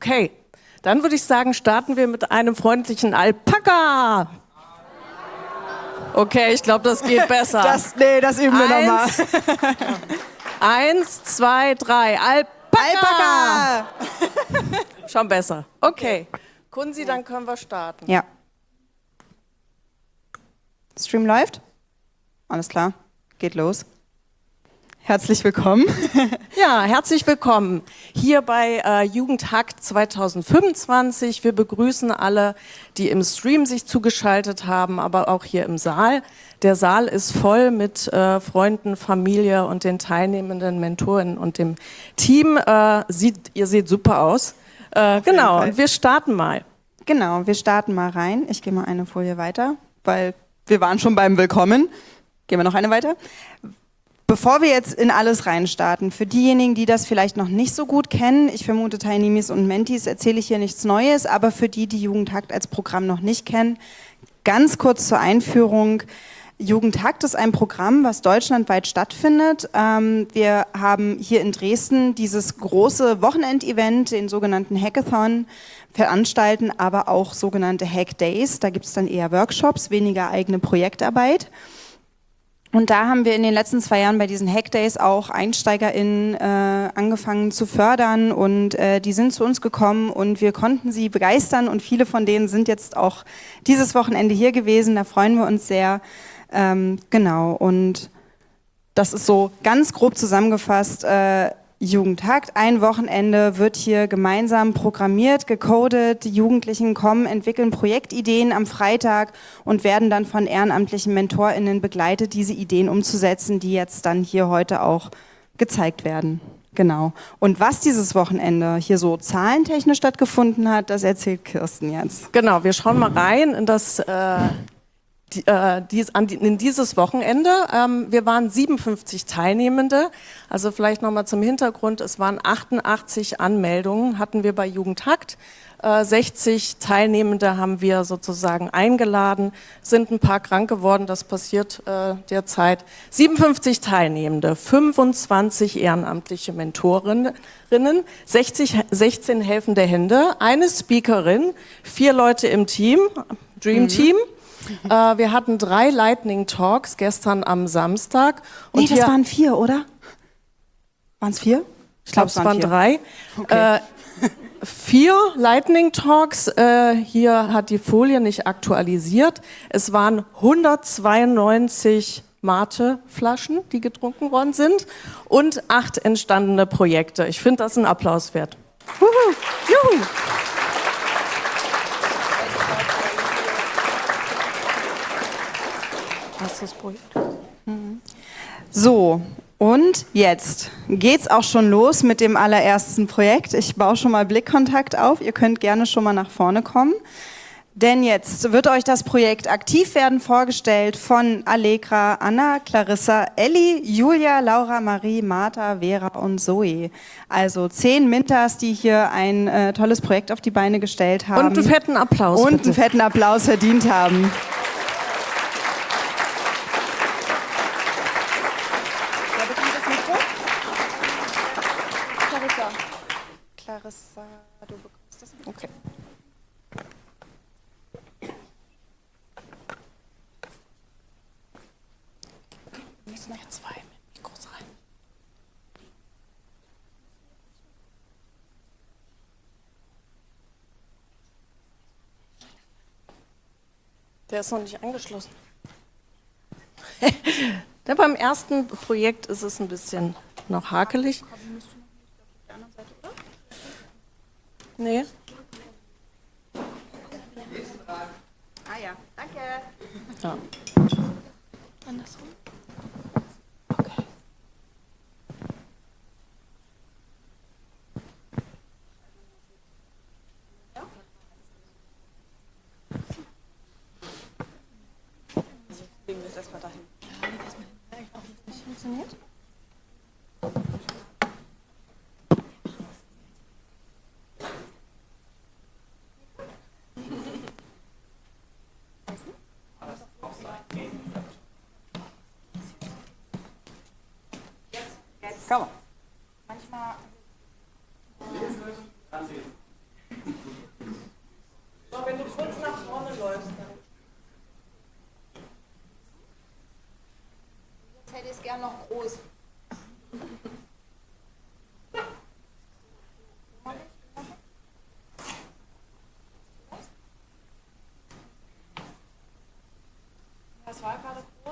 Okay, dann würde ich sagen, starten wir mit einem freundlichen Alpaka. Okay, ich glaube, das geht besser. Das üben wir nochmal. 1, 2, 3. Alpaka! Alpaka! Schon besser. Okay. Kunzi, dann können wir starten. Ja. Stream läuft? Alles klar. Geht los. Herzlich willkommen. Ja, herzlich willkommen hier bei Jugendhakt 2025. Wir begrüßen alle, die im Stream sich zugeschaltet haben, aber auch hier im Saal. Der Saal ist voll mit Freunden, Familie und den teilnehmenden Mentoren und dem Team. Ihr seht super aus. Genau, und wir starten mal. Genau, wir starten mal rein. Ich gehe mal eine Folie weiter, weil wir waren schon beim Willkommen. Gehen wir noch eine weiter. Bevor wir jetzt in alles reinstarten, für diejenigen, die das vielleicht noch nicht so gut kennen, ich vermute Teilnehmis und Mentis erzähle ich hier nichts Neues, aber für die Jugendhakt als Programm noch nicht kennen, ganz kurz zur Einführung. Jugendhakt ist ein Programm, was deutschlandweit stattfindet. Wir haben hier in Dresden dieses große Wochenendevent, den sogenannten Hackathon, veranstalten, aber auch sogenannte Hack Days. Da gibt es dann eher Workshops, weniger eigene Projektarbeit. Und da haben wir in den letzten 2 Jahren bei diesen Hack Days auch EinsteigerInnen angefangen zu fördern und die sind zu uns gekommen und wir konnten sie begeistern und viele von denen sind jetzt auch dieses Wochenende hier gewesen, da freuen wir uns sehr. Genau, und das ist so ganz grob zusammengefasst Jugendhakt. Ein Wochenende wird hier gemeinsam programmiert, gecodet, die Jugendlichen kommen, entwickeln Projektideen am Freitag und werden dann von ehrenamtlichen MentorInnen begleitet, diese Ideen umzusetzen, die jetzt dann hier heute auch gezeigt werden. Genau. Und was dieses Wochenende hier so zahlentechnisch stattgefunden hat, das erzählt Kirsten jetzt. Genau, wir schauen mal rein in das in dieses Wochenende. Wir waren 57 Teilnehmende, also vielleicht nochmal zum Hintergrund, es waren 88 Anmeldungen, hatten wir bei Jugendhakt. 60 Teilnehmende haben wir sozusagen eingeladen, sind ein paar krank geworden, das passiert derzeit. 57 Teilnehmende, 25 ehrenamtliche Mentorinnen, 16 helfende Hände, eine Speakerin, 4 Leute im Team, Dream Team. Wir hatten 3 Lightning Talks gestern am Samstag. Und nee, das waren 4, oder? Waren es 4? Ich glaube, es waren 3. Okay. 4 Lightning Talks. Hier hat die Folie nicht aktualisiert. Es waren 192 Mate-Flaschen, die getrunken worden sind und 8 entstandene Projekte. Ich finde das einen Applaus wert. Juhu. Das Projekt. So, und jetzt geht's auch schon los mit dem allerersten Projekt. Ich baue schon mal Blickkontakt auf. Ihr könnt gerne schon mal nach vorne kommen. Denn jetzt wird euch das Projekt Aktiv werden vorgestellt von Allegra, Anna, Clarissa, Elli, Julia, Laura, Marie, Martha, Vera und Zoe. Also 10 Mintas, die hier ein tolles Projekt auf die Beine gestellt haben. Und einen fetten Applaus. Und bitte. einen fetten Applaus verdient haben. Clarissa, du bekommst das. Okay. Wir müssen noch 2 Mikros rein. Der ist noch nicht angeschlossen. Beim ersten Projekt ist es ein bisschen noch hakelig. Nee. Ah ja, danke. Ja. Andersrum. Okay. Legen wir es erstmal dahin. Ja, leg das mal hin. Auch nicht funktioniert. Komm. Manchmal. gern noch groß. Das war gerade groß.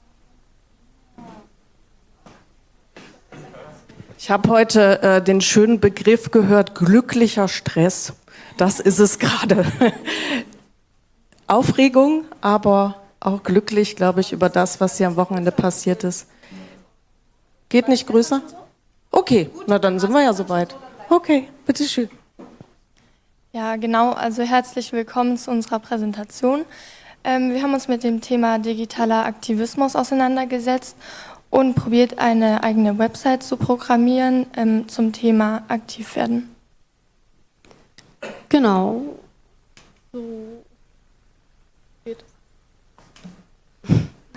Ich habe heute den schönen Begriff gehört, glücklicher Stress. Das ist es gerade. Aufregung, aber auch glücklich, glaube ich, über das, was hier am Wochenende passiert ist. Geht nicht größer? Okay, na dann sind wir ja soweit. Okay, bitteschön. Ja, genau. Also herzlich willkommen zu unserer Präsentation. Wir haben uns mit dem Thema digitaler Aktivismus auseinandergesetzt und probiert, eine eigene Website zu programmieren zum Thema aktiv werden. Genau. So geht es.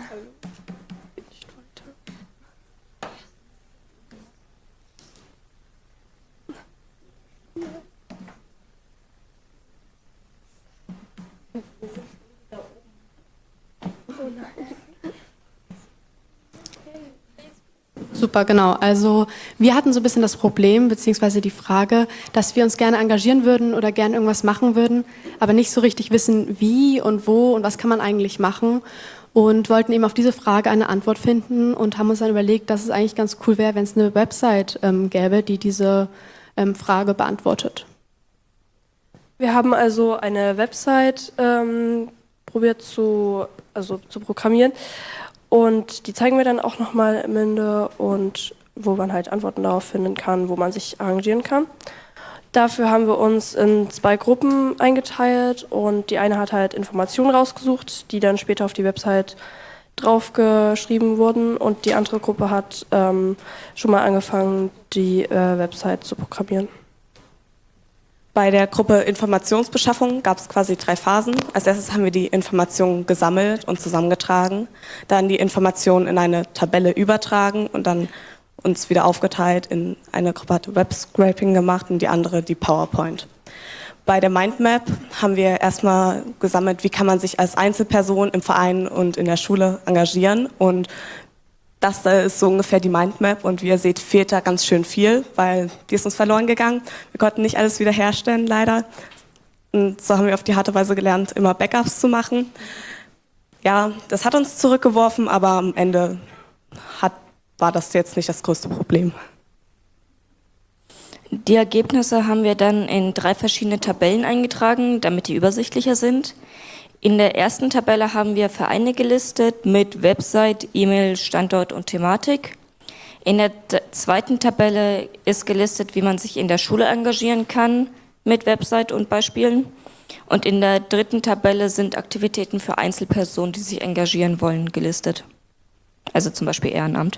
Super, genau. Also wir hatten so ein bisschen das Problem, beziehungsweise die Frage, dass wir uns gerne engagieren würden oder gerne irgendwas machen würden, aber nicht so richtig wissen, wie und wo und was kann man eigentlich machen, und wollten eben auf diese Frage eine Antwort finden und haben uns dann überlegt, dass es eigentlich ganz cool wäre, wenn es eine Website gäbe, die diese Frage beantwortet. Wir haben also eine Website probiert zu programmieren, und die zeigen wir dann auch nochmal am Ende, und wo man halt Antworten darauf finden kann, wo man sich arrangieren kann. Dafür haben wir uns in 2 Gruppen eingeteilt, und die eine hat halt Informationen rausgesucht, die dann später auf die Website draufgeschrieben wurden, und die andere Gruppe hat schon mal angefangen, die Website zu programmieren. Bei der Gruppe Informationsbeschaffung gab es quasi 3 Phasen. Als erstes haben wir die Informationen gesammelt und zusammengetragen, dann die Informationen in eine Tabelle übertragen und dann uns wieder aufgeteilt. In eine Gruppe hat Web-Scraping gemacht und die andere die PowerPoint. Bei der Mindmap haben wir erstmal gesammelt, wie kann man sich als Einzelperson im Verein und in der Schule engagieren, und das da ist so ungefähr die Mindmap, und wie ihr seht, fehlt da ganz schön viel, weil die ist uns verloren gegangen. Wir konnten nicht alles wiederherstellen, leider. Und so haben wir auf die harte Weise gelernt, immer Backups zu machen. Ja, das hat uns zurückgeworfen, aber am Ende war das jetzt nicht das größte Problem. Die Ergebnisse haben wir dann in 3 verschiedene Tabellen eingetragen, damit die übersichtlicher sind. In der ersten Tabelle haben wir Vereine gelistet mit Website, E-Mail, Standort und Thematik. In der zweiten Tabelle ist gelistet, wie man sich in der Schule engagieren kann mit Website und Beispielen. Und in der dritten Tabelle sind Aktivitäten für Einzelpersonen, die sich engagieren wollen, gelistet. Also zum Beispiel Ehrenamt.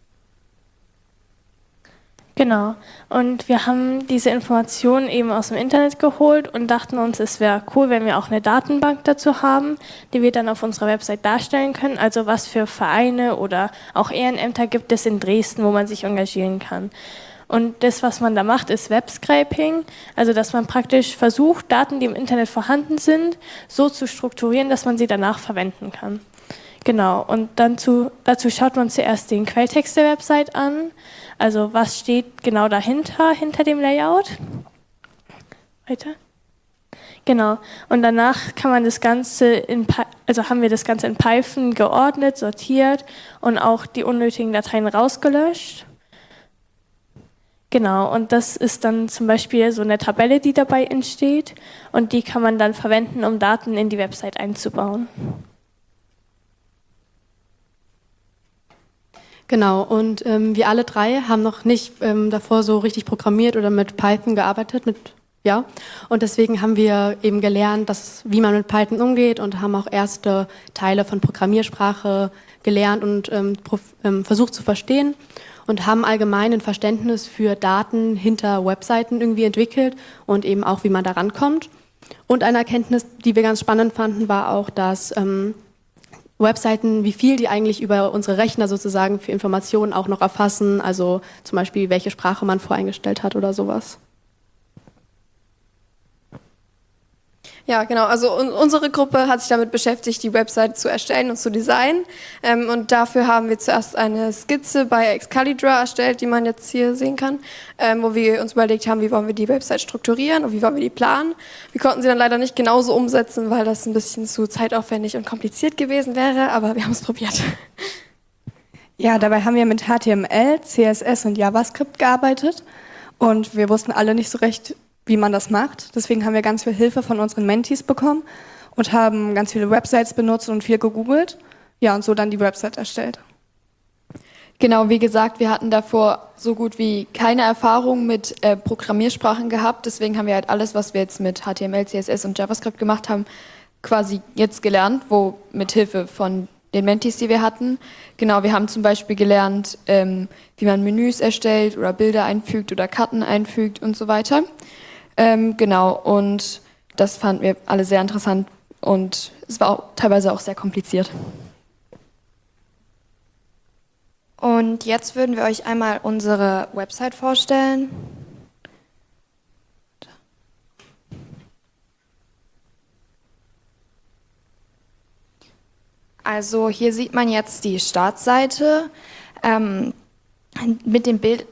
Genau. Und wir haben diese Informationen eben aus dem Internet geholt und dachten uns, es wäre cool, wenn wir auch eine Datenbank dazu haben, die wir dann auf unserer Website darstellen können. Also was für Vereine oder auch Ehrenämter gibt es in Dresden, wo man sich engagieren kann. Und das, was man da macht, ist Web-Scraping, also dass man praktisch versucht, Daten, die im Internet vorhanden sind, so zu strukturieren, dass man sie danach verwenden kann. Genau, und dazu schaut man zuerst den Quelltext der Website an, also was steht genau dahinter, hinter dem Layout. Weiter. Genau, und danach kann man das Ganze haben wir das Ganze in Python geordnet, sortiert und auch die unnötigen Dateien rausgelöscht. Genau, und das ist dann zum Beispiel so eine Tabelle, die dabei entsteht, und die kann man dann verwenden, um Daten in die Website einzubauen. Genau, und wir alle 3 haben noch nicht davor so richtig programmiert oder mit Python gearbeitet, und deswegen haben wir eben gelernt, wie man mit Python umgeht, und haben auch erste Teile von Programmiersprache gelernt und versucht zu verstehen, und haben allgemein ein Verständnis für Daten hinter Webseiten irgendwie entwickelt und eben auch, wie man da rankommt. Und eine Erkenntnis, die wir ganz spannend fanden, war auch, dass Webseiten, wie viel die eigentlich über unsere Rechner sozusagen für Informationen auch noch erfassen, also zum Beispiel, welche Sprache man voreingestellt hat oder sowas. Ja, genau. Also unsere Gruppe hat sich damit beschäftigt, die Website zu erstellen und zu designen. Und dafür haben wir zuerst eine Skizze bei Excalibur erstellt, die man jetzt hier sehen kann, wo wir uns überlegt haben, wie wollen wir die Website strukturieren und wie wollen wir die planen. Wir konnten sie dann leider nicht genauso umsetzen, weil das ein bisschen zu zeitaufwendig und kompliziert gewesen wäre, aber wir haben es probiert. Ja, dabei haben wir mit HTML, CSS und JavaScript gearbeitet und wir wussten alle nicht so recht, wie man das macht. Deswegen haben wir ganz viel Hilfe von unseren Mentees bekommen und haben ganz viele Websites benutzt und viel gegoogelt. Ja, und so dann die Website erstellt. Genau, wie gesagt, wir hatten davor so gut wie keine Erfahrung mit Programmiersprachen gehabt. Deswegen haben wir halt alles, was wir jetzt mit HTML, CSS und JavaScript gemacht haben, quasi jetzt gelernt, mit Hilfe von den Mentees, die wir hatten. Genau, wir haben zum Beispiel gelernt, wie man Menüs erstellt oder Bilder einfügt oder Karten einfügt und so weiter. Genau, und das fanden wir alle sehr interessant und es war auch teilweise auch sehr kompliziert. Und jetzt würden wir euch einmal unsere Website vorstellen. Also hier sieht man jetzt die Startseite mit dem Bild.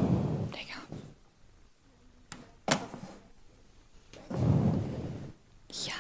Ja.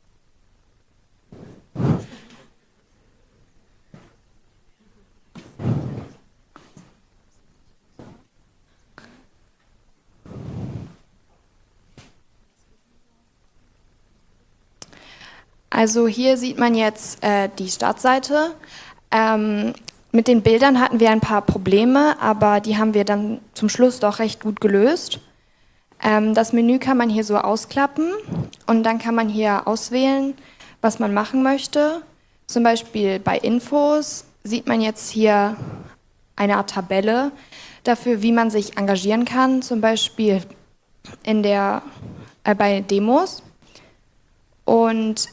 Also hier sieht man jetzt die Startseite. Mit den Bildern hatten wir ein paar Probleme, aber die haben wir dann zum Schluss doch recht gut gelöst. Das Menü kann man hier so ausklappen und dann kann man hier auswählen, was man machen möchte. Zum Beispiel bei Infos sieht man jetzt hier eine Art Tabelle dafür, wie man sich engagieren kann, zum Beispiel bei Demos. Und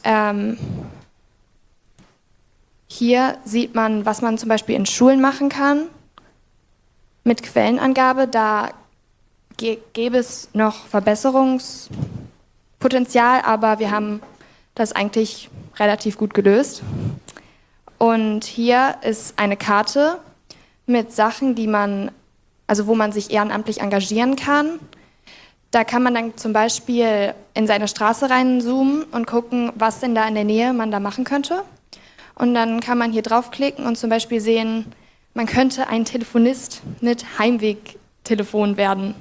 hier sieht man, was man zum Beispiel in Schulen machen kann mit Quellenangabe. Da gäbe es noch Verbesserungspotenzial, aber wir haben das eigentlich relativ gut gelöst. Und hier ist eine Karte mit Sachen, wo man sich ehrenamtlich engagieren kann. Da kann man dann zum Beispiel in seine Straße reinzoomen und gucken, was denn da in der Nähe man da machen könnte. Und dann kann man hier draufklicken und zum Beispiel sehen, man könnte ein Telefonist mit Heimwegtelefon werden.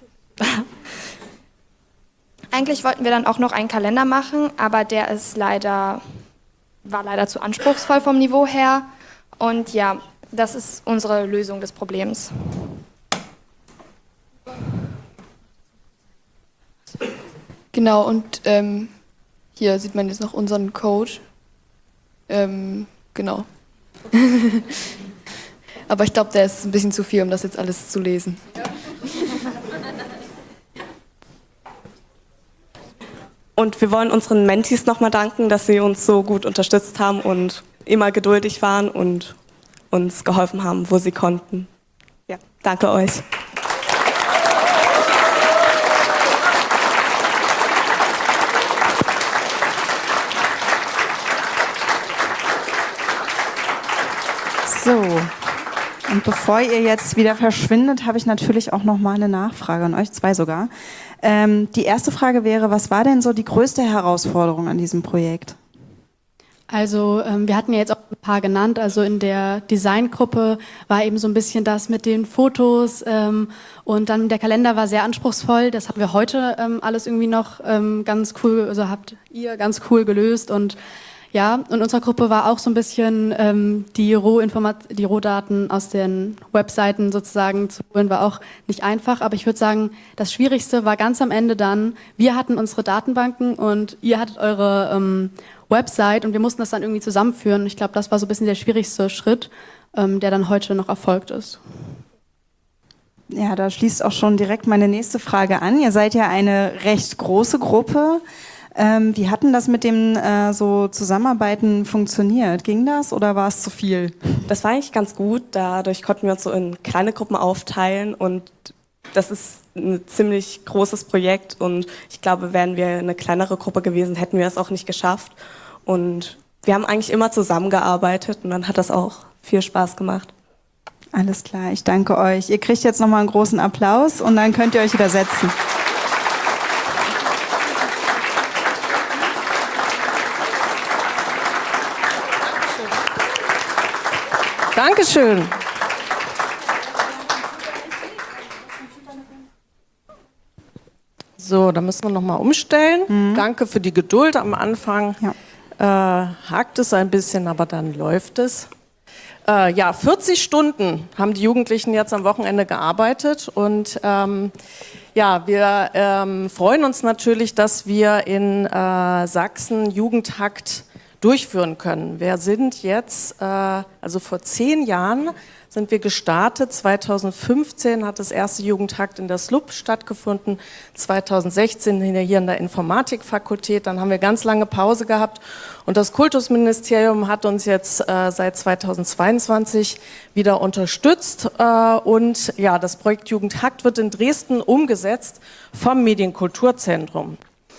Eigentlich wollten wir dann auch noch einen Kalender machen, aber der war leider zu anspruchsvoll vom Niveau her. Und ja, das ist unsere Lösung des Problems. Genau, und hier sieht man jetzt noch unseren Code. Genau. Aber ich glaube, der ist ein bisschen zu viel, um das jetzt alles zu lesen. Und wir wollen unseren Mentees nochmal danken, dass sie uns so gut unterstützt haben und immer geduldig waren und uns geholfen haben, wo sie konnten. Ja, danke euch. So, und bevor ihr jetzt wieder verschwindet, habe ich natürlich auch noch mal eine Nachfrage an euch, zwei sogar. Die erste Frage wäre, was war denn so die größte Herausforderung an diesem Projekt? Also wir hatten ja jetzt auch ein paar genannt, also in der Designgruppe war eben so ein bisschen das mit den Fotos und dann der Kalender war sehr anspruchsvoll, das haben wir heute alles irgendwie noch ganz cool, also habt ihr ganz cool gelöst und ja, und unsere Gruppe war auch so ein bisschen die Rohdaten aus den Webseiten sozusagen zu holen, war auch nicht einfach. Aber ich würde sagen, das Schwierigste war ganz am Ende dann, wir hatten unsere Datenbanken und ihr hattet eure Website und wir mussten das dann irgendwie zusammenführen. Ich glaube, das war so ein bisschen der schwierigste Schritt, der dann heute noch erfolgt ist. Ja, da schließt auch schon direkt meine nächste Frage an. Ihr seid ja eine recht große Gruppe. Wie hat denn das mit dem so Zusammenarbeiten funktioniert? Ging das oder war es zu viel? Das war eigentlich ganz gut. Dadurch konnten wir uns so in kleine Gruppen aufteilen und das ist ein ziemlich großes Projekt und ich glaube, wären wir eine kleinere Gruppe gewesen, hätten wir es auch nicht geschafft. Und wir haben eigentlich immer zusammengearbeitet und dann hat das auch viel Spaß gemacht. Alles klar, ich danke euch. Ihr kriegt jetzt nochmal einen großen Applaus und dann könnt ihr euch wieder setzen. Dankeschön. So, da müssen wir nochmal umstellen. Danke für die Geduld am Anfang. Hakt es ein bisschen, aber dann läuft es. 40 Stunden haben die Jugendlichen jetzt am Wochenende gearbeitet und wir freuen uns natürlich, dass wir in Sachsen Jugendhakt durchführen können. Wir sind jetzt, also vor 10 Jahren sind wir gestartet. 2015 hat das erste Jugendhakt in der SLUB stattgefunden, 2016 hier in der Informatikfakultät. Dann haben wir ganz lange Pause gehabt und das Kultusministerium hat uns jetzt seit 2022 wieder unterstützt. Und ja, das Projekt Jugendhakt wird in Dresden umgesetzt vom Medienkulturzentrum.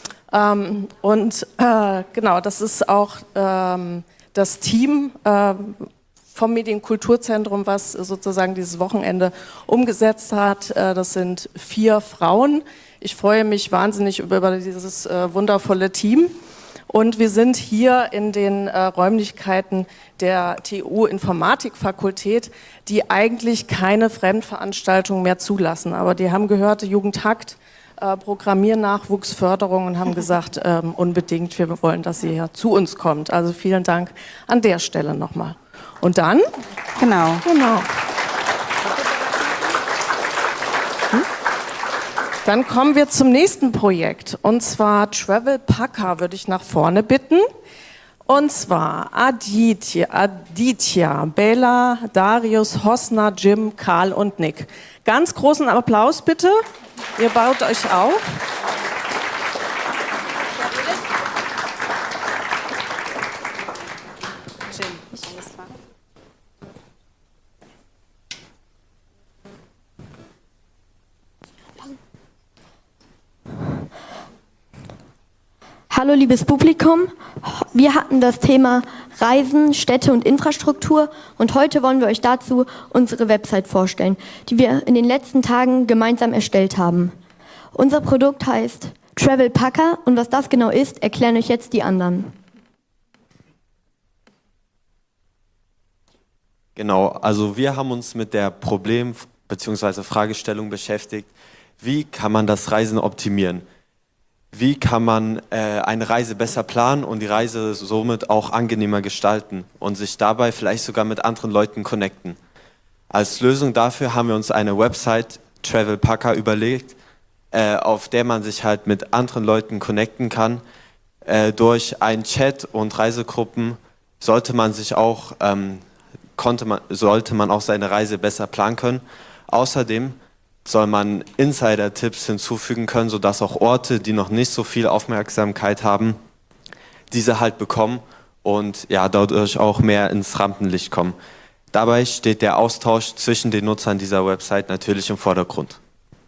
Genau, das ist auch das Team vom Medienkulturzentrum, was sozusagen dieses Wochenende umgesetzt hat. Das sind 4 Frauen. Ich freue mich wahnsinnig über dieses wundervolle Team. Und wir sind hier in den Räumlichkeiten der TU Informatikfakultät, die eigentlich keine Fremdveranstaltungen mehr zulassen. Aber die haben gehört, Jugendhakt, Programmiernachwuchsförderung und haben gesagt, unbedingt, wir wollen, dass sie hier zu uns kommt. Also vielen Dank an der Stelle nochmal. Und dann? Genau. Dann kommen wir zum nächsten Projekt. Und zwar Travel Paka würde ich nach vorne bitten. Und zwar Aditya, Bella, Darius, Hosna, Jim, Karl und Nick. Ganz großen Applaus bitte. Ihr baut euch auf. Hallo liebes Publikum, wir hatten das Thema Reisen, Städte und Infrastruktur und heute wollen wir euch dazu unsere Website vorstellen, die wir in den letzten Tagen gemeinsam erstellt haben. Unser Produkt heißt Travel Paka und was das genau ist, erklären euch jetzt die anderen. Genau, also wir haben uns mit der Problem- bzw. Fragestellung beschäftigt, wie kann man das Reisen optimieren? Wie kann man eine Reise besser planen und die Reise somit auch angenehmer gestalten und sich dabei vielleicht sogar mit anderen Leuten connecten? Als Lösung dafür haben wir uns eine Website Travel Paka überlegt, auf der man sich halt mit anderen Leuten connecten kann. Durch einen Chat und Reisegruppen sollte man auch seine Reise besser planen können. Außerdem soll man Insider-Tipps hinzufügen können, sodass auch Orte, die noch nicht so viel Aufmerksamkeit haben, diese halt bekommen und ja, dadurch auch mehr ins Rampenlicht kommen. Dabei steht der Austausch zwischen den Nutzern dieser Website natürlich im Vordergrund.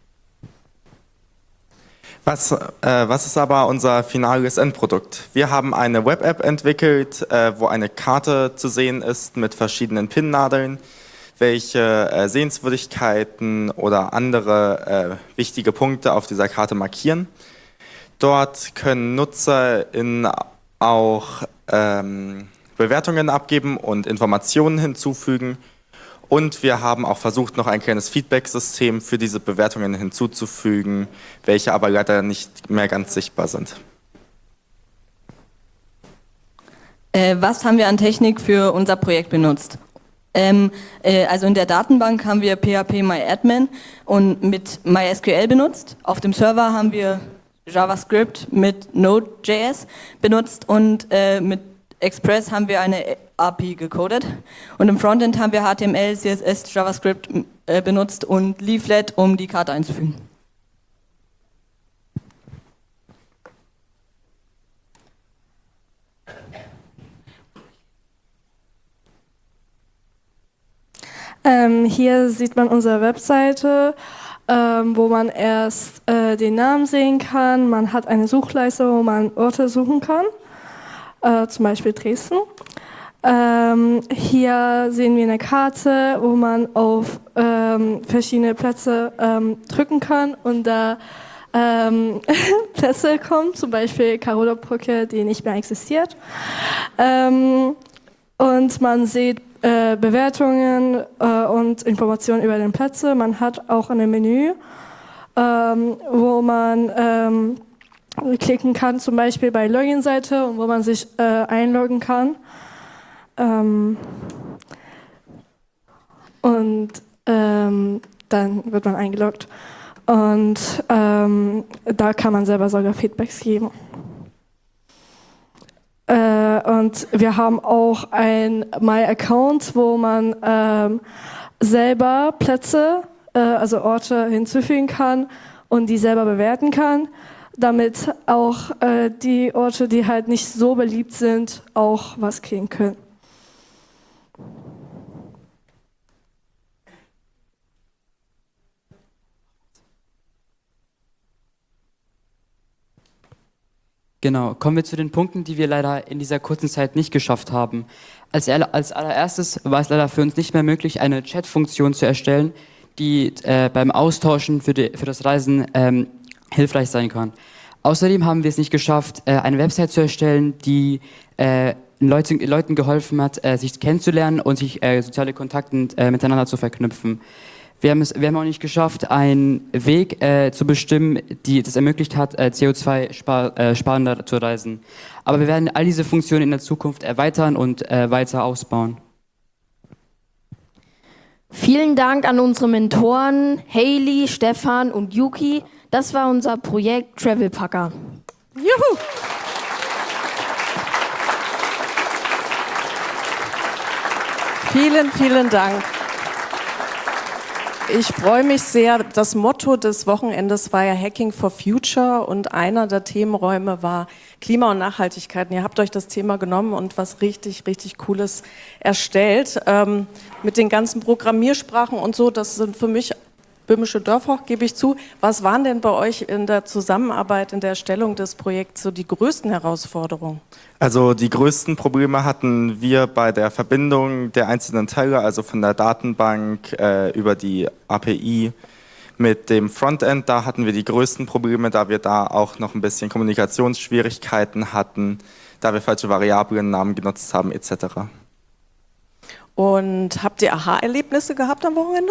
Was ist aber unser finales Endprodukt? Wir haben eine Web-App entwickelt, wo eine Karte zu sehen ist mit verschiedenen Pinnadeln, welche Sehenswürdigkeiten oder andere wichtige Punkte auf dieser Karte markieren. Dort können NutzerInnen auch Bewertungen abgeben und Informationen hinzufügen. Und wir haben auch versucht, noch ein kleines Feedback-System für diese Bewertungen hinzuzufügen, welche aber leider nicht mehr ganz sichtbar sind. Was haben wir an Technik für unser Projekt benutzt? Also in der Datenbank haben wir PHP-MyAdmin und mit MySQL benutzt. Auf dem Server haben wir JavaScript mit Node.js benutzt und mit Express haben wir eine API gecodet. Und im Frontend haben wir HTML, CSS, JavaScript benutzt und Leaflet, um die Karte einzufügen. Hier sieht man unsere Webseite. wo man erst den Namen sehen kann. Man hat eine Suchleiste, wo man Orte suchen kann, zum Beispiel Dresden. Hier sehen wir eine Karte, wo man auf verschiedene Plätze drücken kann und da Plätze kommen, zum Beispiel Karola-Brücke, die nicht mehr existiert. Und man sieht Bewertungen und Informationen über den Plätze. Man hat auch ein Menü, wo man klicken kann, zum Beispiel bei Login-Seite, und wo man sich einloggen kann. Und dann wird man eingeloggt. Und da kann man selber sogar Feedbacks geben. Und wir haben auch ein My Account, wo man selber Plätze, also Orte hinzufügen kann und die selber bewerten kann, damit auch die Orte, die halt nicht so beliebt sind, auch was kriegen können. Genau, kommen wir zu den Punkten, die wir leider in dieser kurzen Zeit nicht geschafft haben. Als allererstes war es leider für uns nicht mehr möglich, eine Chat-Funktion zu erstellen, die beim Austauschen für das Reisen hilfreich sein kann. Außerdem haben wir es nicht geschafft, eine Website zu erstellen, die Leuten geholfen hat, sich kennenzulernen und sich soziale Kontakte miteinander zu verknüpfen. Wir haben auch nicht geschafft, einen Weg zu bestimmen, die das ermöglicht hat, CO2-sparender zu reisen. Aber wir werden all diese Funktionen in der Zukunft erweitern und weiter ausbauen. Vielen Dank an unsere Mentoren Hailey, Stefan und Yuki. Das war unser Projekt Travel Packer. Juhu! Vielen, vielen Dank. Ich freue mich sehr. Das Motto des Wochenendes war ja Hacking for Future und einer der Themenräume war Klima und Nachhaltigkeit. Und ihr habt euch das Thema genommen und was richtig, richtig Cooles erstellt. Mit den ganzen Programmiersprachen und so, das sind für mich böhmische Dörfer, gebe ich zu. Was waren denn bei euch in der Zusammenarbeit, in der Erstellung des Projekts so die größten Herausforderungen? Also die größten Probleme hatten wir bei der Verbindung der einzelnen Teile, also von der Datenbank über die API mit dem Frontend. Da hatten wir die größten Probleme, da wir da auch noch ein bisschen Kommunikationsschwierigkeiten hatten, da wir falsche Variablennamen genutzt haben etc. Und habt ihr Aha-Erlebnisse gehabt am Wochenende?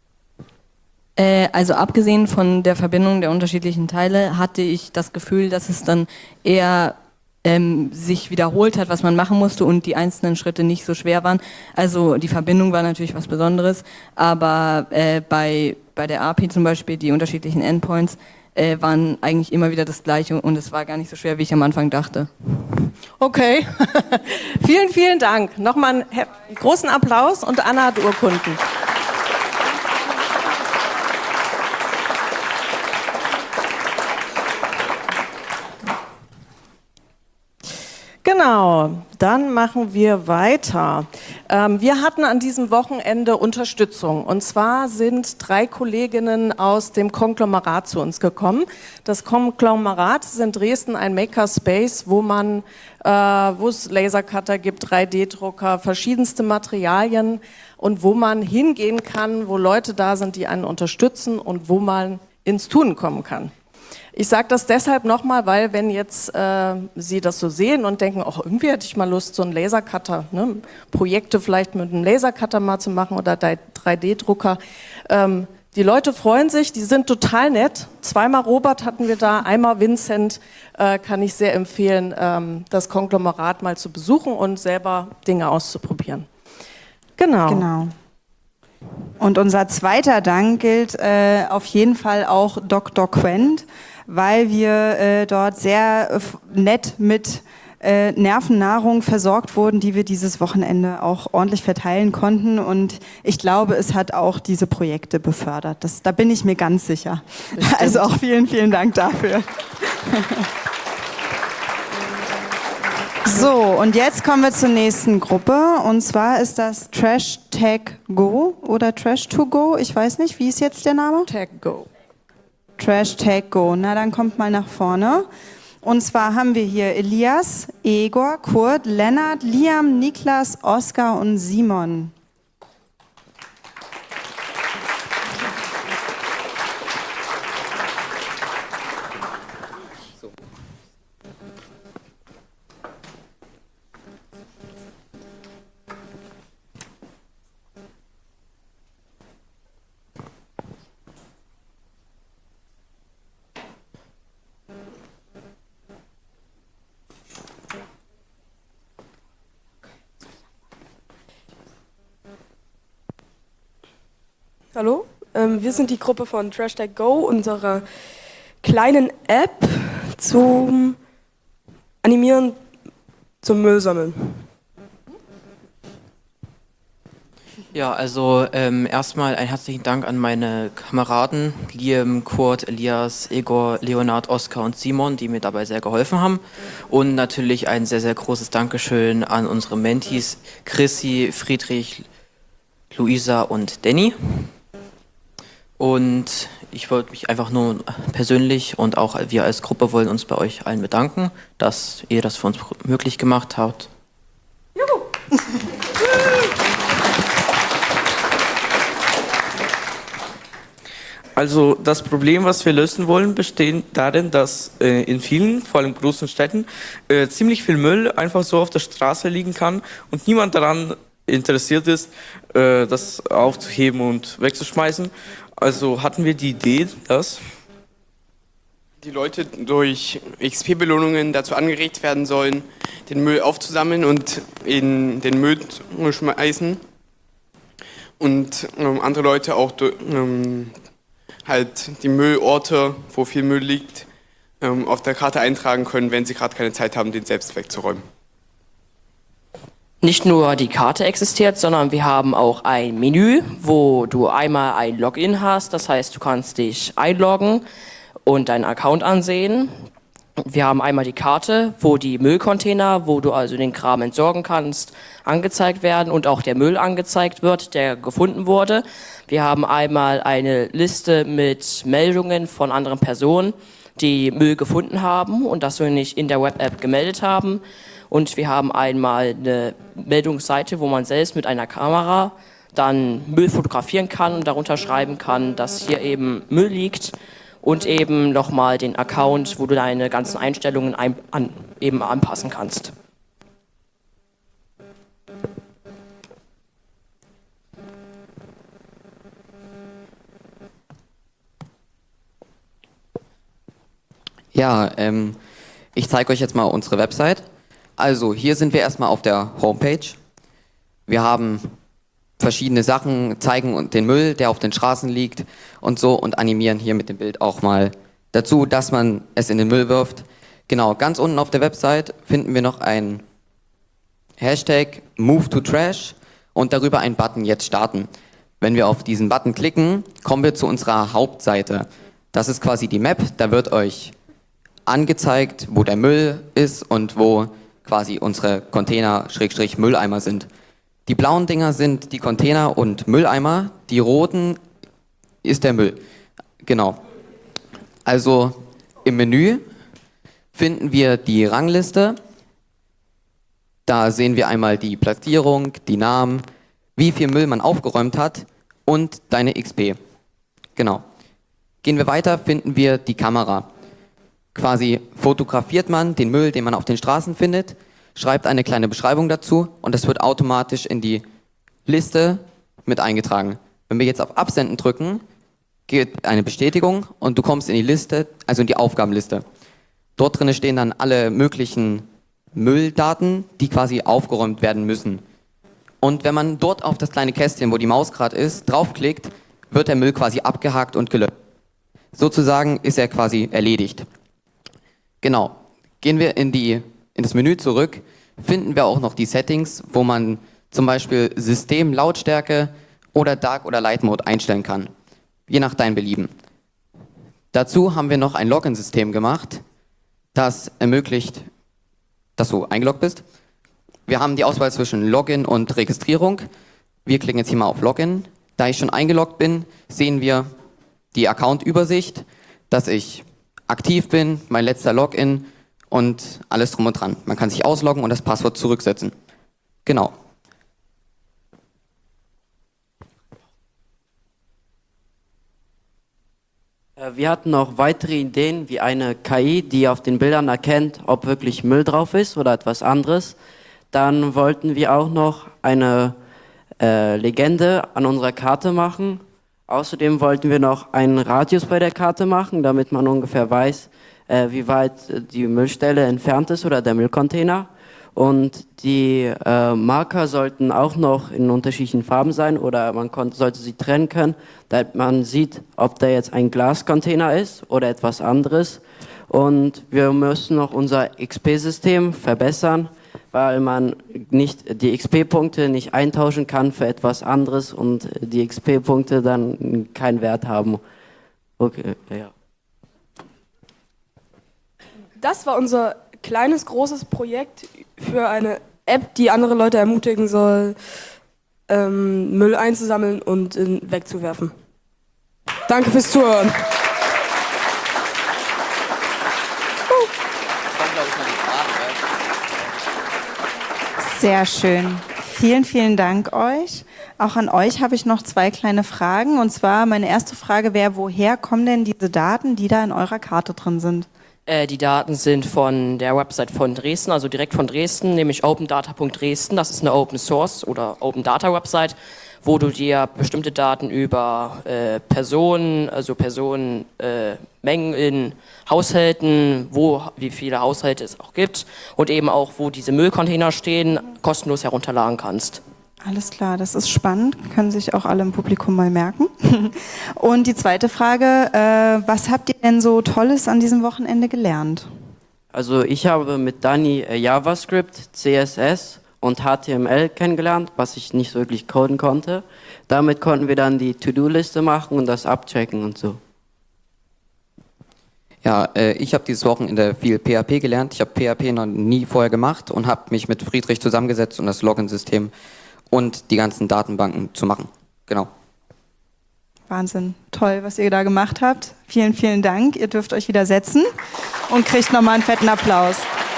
Also abgesehen von der Verbindung der unterschiedlichen Teile hatte ich das Gefühl, dass es dann eher sich wiederholt hat, was man machen musste und die einzelnen Schritte nicht so schwer waren. Also die Verbindung war natürlich was Besonderes, aber bei der API zum Beispiel, die unterschiedlichen Endpoints waren eigentlich immer wieder das Gleiche und es war gar nicht so schwer, wie ich am Anfang dachte. Okay, vielen, vielen Dank. Nochmal einen großen Applaus und Anna hat Urkunden. Genau, dann machen wir weiter. Wir hatten an diesem Wochenende Unterstützung. Und zwar sind 3 Kolleginnen aus dem Konglomerat zu uns gekommen. Das Konglomerat ist in Dresden ein Makerspace, wo es Lasercutter gibt, 3D-Drucker, verschiedenste Materialien und wo man hingehen kann, wo Leute da sind, die einen unterstützen und wo man ins Tun kommen kann. Ich sage das deshalb nochmal, weil wenn jetzt Sie das so sehen und denken, oh, irgendwie hätte ich mal Lust, so einen Lasercutter, ne, Projekte vielleicht mit einem Lasercutter mal zu machen oder 3D-Drucker. Die Leute freuen sich, die sind total nett. 2-mal Robert hatten wir da, einmal Vincent. Kann ich sehr empfehlen, das Konglomerat mal zu besuchen und selber Dinge auszuprobieren. Genau. Und unser zweiter Dank gilt auf jeden Fall auch Dr. Quent, weil wir dort sehr nett mit Nervennahrung versorgt wurden, die wir dieses Wochenende auch ordentlich verteilen konnten. Und ich glaube, es hat auch diese Projekte befördert. Da bin ich mir ganz sicher. Bestimmt. Also auch vielen, vielen Dank dafür. So, und jetzt kommen wir zur nächsten Gruppe. Und zwar ist das Trash Tag Go oder Trash to Go. Ich weiß nicht, wie ist jetzt der Name? Tag Go. Trash Tag Go. Na, dann kommt mal nach vorne. Und zwar haben wir hier Elias, Egor, Kurt, Lennart, Liam, Niklas, Oskar und Simon. Hallo, wir sind die Gruppe von Trash Tag Go, unserer kleinen App zum Animieren zum Müll sammeln. Ja, also erstmal einen herzlichen Dank an meine Kameraden Liam, Kurt, Elias, Egor, Leonard, Oskar und Simon, die mir dabei sehr geholfen haben. Und natürlich ein sehr, sehr großes Dankeschön an unsere Mentees Chrissy, Friedrich, Luisa und Danny. Und ich wollte mich einfach nur persönlich und auch wir als Gruppe wollen uns bei euch allen bedanken, dass ihr das für uns möglich gemacht habt. Juhu! Also das Problem, was wir lösen wollen, besteht darin, dass in vielen, vor allem großen Städten, ziemlich viel Müll einfach so auf der Straße liegen kann und niemand daran interessiert ist, das aufzuheben und wegzuschmeißen. Also hatten wir die Idee, dass die Leute durch XP-Belohnungen dazu angeregt werden sollen, den Müll aufzusammeln und in den Müll zu schmeißen. Und andere Leute auch halt die Müllorte, wo viel Müll liegt, auf der Karte eintragen können, wenn sie gerade keine Zeit haben, den selbst wegzuräumen. Nicht nur die Karte existiert, sondern wir haben auch ein Menü, wo du einmal ein Login hast. Das heißt, du kannst dich einloggen und deinen Account ansehen. Wir haben einmal die Karte, wo die Müllcontainer, wo du also den Kram entsorgen kannst, angezeigt werden und auch der Müll angezeigt wird, der gefunden wurde. Wir haben einmal eine Liste mit Meldungen von anderen Personen, die Müll gefunden haben und das wir nicht in der Web-App gemeldet haben. Und wir haben einmal eine Meldungsseite, wo man selbst mit einer Kamera dann Müll fotografieren kann und darunter schreiben kann, dass hier eben Müll liegt. Und eben nochmal den Account, wo du deine ganzen Einstellungen eben anpassen kannst. Ja, ich zeige euch jetzt mal unsere Website. Also hier sind wir erstmal auf der Homepage. Wir haben verschiedene Sachen, zeigen den Müll, der auf den Straßen liegt und so und animieren hier mit dem Bild auch mal dazu, dass man es in den Müll wirft. Genau, ganz unten auf der Website finden wir noch ein Hashtag Move to Trash und darüber einen Button Jetzt starten. Wenn wir auf diesen Button klicken, kommen wir zu unserer Hauptseite. Das ist quasi die Map, da wird euch angezeigt, wo der Müll ist und wo quasi unsere Container-Mülleimer sind. Die blauen Dinger sind die Container und Mülleimer, die roten ist der Müll. Genau. Also im Menü finden wir die Rangliste. Da sehen wir einmal die Platzierung, die Namen, wie viel Müll man aufgeräumt hat und deine XP. Genau. Gehen wir weiter, finden wir die Kamera. Quasi fotografiert man den Müll, den man auf den Straßen findet, schreibt eine kleine Beschreibung dazu und das wird automatisch in die Liste mit eingetragen. Wenn wir jetzt auf Absenden drücken, geht eine Bestätigung und du kommst in die Liste, also in die Aufgabenliste. Dort drin stehen dann alle möglichen Mülldaten, die quasi aufgeräumt werden müssen. Und wenn man dort auf das kleine Kästchen, wo die Maus gerade ist, draufklickt, wird der Müll quasi abgehakt und gelöscht. Sozusagen ist er quasi erledigt. Genau. Gehen wir in das Menü zurück, finden wir auch noch die Settings, wo man zum Beispiel System, Lautstärke oder Dark oder Light Mode einstellen kann. Je nach deinem Belieben. Dazu haben wir noch ein Login-System gemacht, das ermöglicht dass du eingeloggt bist. Wir haben die Auswahl zwischen Login und Registrierung. Wir klicken jetzt hier mal auf Login. Da ich schon eingeloggt bin, sehen wir die Account-Übersicht, dass ich aktiv bin, mein letzter Login und alles drum und dran. Man kann sich ausloggen und das Passwort zurücksetzen. Genau. Wir hatten noch weitere Ideen, wie eine KI, die auf den Bildern erkennt, ob wirklich Müll drauf ist oder etwas anderes. Dann wollten wir auch noch eine Legende an unserer Karte machen. Außerdem wollten wir noch einen Radius bei der Karte machen, damit man ungefähr weiß, wie weit die Müllstelle entfernt ist oder der Müllcontainer. Und die Marker sollten auch noch in unterschiedlichen Farben sein oder man sollte sie trennen können, damit man sieht, ob da jetzt ein Glascontainer ist oder etwas anderes. Und wir müssen noch unser XP-System verbessern, weil man nicht die XP-Punkte nicht eintauschen kann für etwas anderes und die XP-Punkte dann keinen Wert haben. Okay, ja. Das war unser kleines, großes Projekt für eine App, die andere Leute ermutigen soll, Müll einzusammeln und wegzuwerfen. Danke fürs Zuhören. Sehr schön. Vielen, vielen Dank euch. Auch an euch habe ich noch 2 kleine Fragen. Und zwar meine erste Frage wäre, woher kommen denn diese Daten, die da in eurer Karte drin sind? Die Daten sind von der Website von Dresden, also direkt von Dresden, nämlich opendata.dresden. Das ist eine Open Source oder Open Data Website, wo du dir bestimmte Daten über Personen, also Personenmengen in Haushalten, wie viele Haushalte es auch gibt und eben auch, wo diese Müllcontainer stehen, kostenlos herunterladen kannst. Alles klar, das ist spannend. Können sich auch alle im Publikum mal merken. Und die zweite Frage, was habt ihr denn so Tolles an diesem Wochenende gelernt? Also ich habe mit Dani JavaScript, CSS und HTML kennengelernt, was ich nicht so wirklich coden konnte. Damit konnten wir dann die To-Do-Liste machen und das abchecken und so. Ja, ich habe dieses Wochenende viel PHP gelernt. Ich habe PHP noch nie vorher gemacht und habe mich mit Friedrich zusammengesetzt, um das Login-System und die ganzen Datenbanken zu machen. Genau. Wahnsinn, toll, was ihr da gemacht habt. Vielen, vielen Dank. Ihr dürft euch wieder setzen und kriegt nochmal einen fetten Applaus.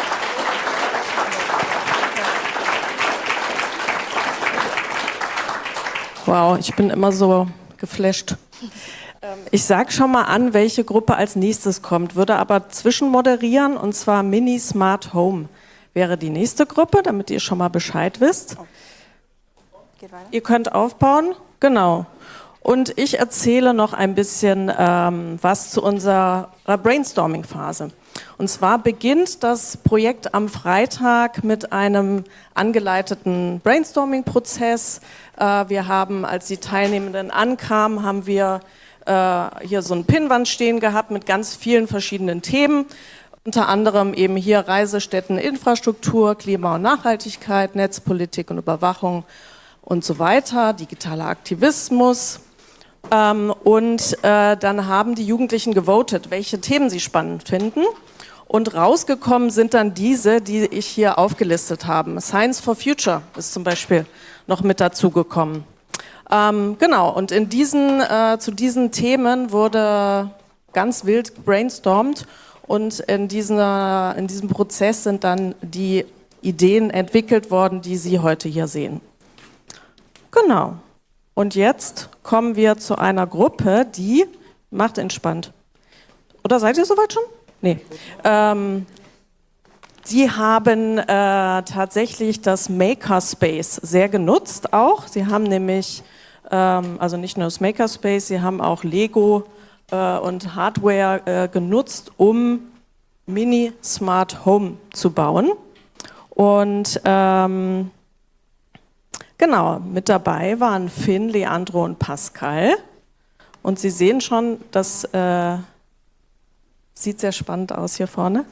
Wow, ich bin immer so geflasht. Ich sag schon mal an, welche Gruppe als nächstes kommt, würde aber zwischenmoderieren, und zwar Mini Smart Home wäre die nächste Gruppe, damit ihr schon mal Bescheid wisst. Ihr könnt aufbauen, genau. Und ich erzähle noch ein bisschen was zu unserer Brainstorming-Phase. Und zwar beginnt das Projekt am Freitag mit einem angeleiteten Brainstorming-Prozess. Wir haben, als die Teilnehmenden ankamen, haben wir hier so eine Pinnwand stehen gehabt mit ganz vielen verschiedenen Themen. Unter anderem eben hier Reisestätten, Infrastruktur, Klima und Nachhaltigkeit, Netzpolitik und Überwachung und so weiter, digitaler Aktivismus. Und dann haben die Jugendlichen gewotet, welche Themen sie spannend finden. Und rausgekommen sind dann diese, die ich hier aufgelistet habe. Science for Future ist zum Beispiel noch mit dazugekommen. Genau, und zu diesen Themen wurde ganz wild gebrainstormt. Und in diesem Prozess sind dann die Ideen entwickelt worden, die Sie heute hier sehen. Genau. Und jetzt kommen wir zu einer Gruppe, die macht entspannt. Oder seid ihr soweit schon? Nee. Die haben tatsächlich das Makerspace sehr genutzt auch. Sie haben nämlich, also nicht nur das Makerspace, sie haben auch Lego und Hardware genutzt, um Mini Smart Home zu bauen. Und genau, mit dabei waren Finn, Leandro und Pascal. Und Sie sehen schon, das sieht sehr spannend aus hier vorne.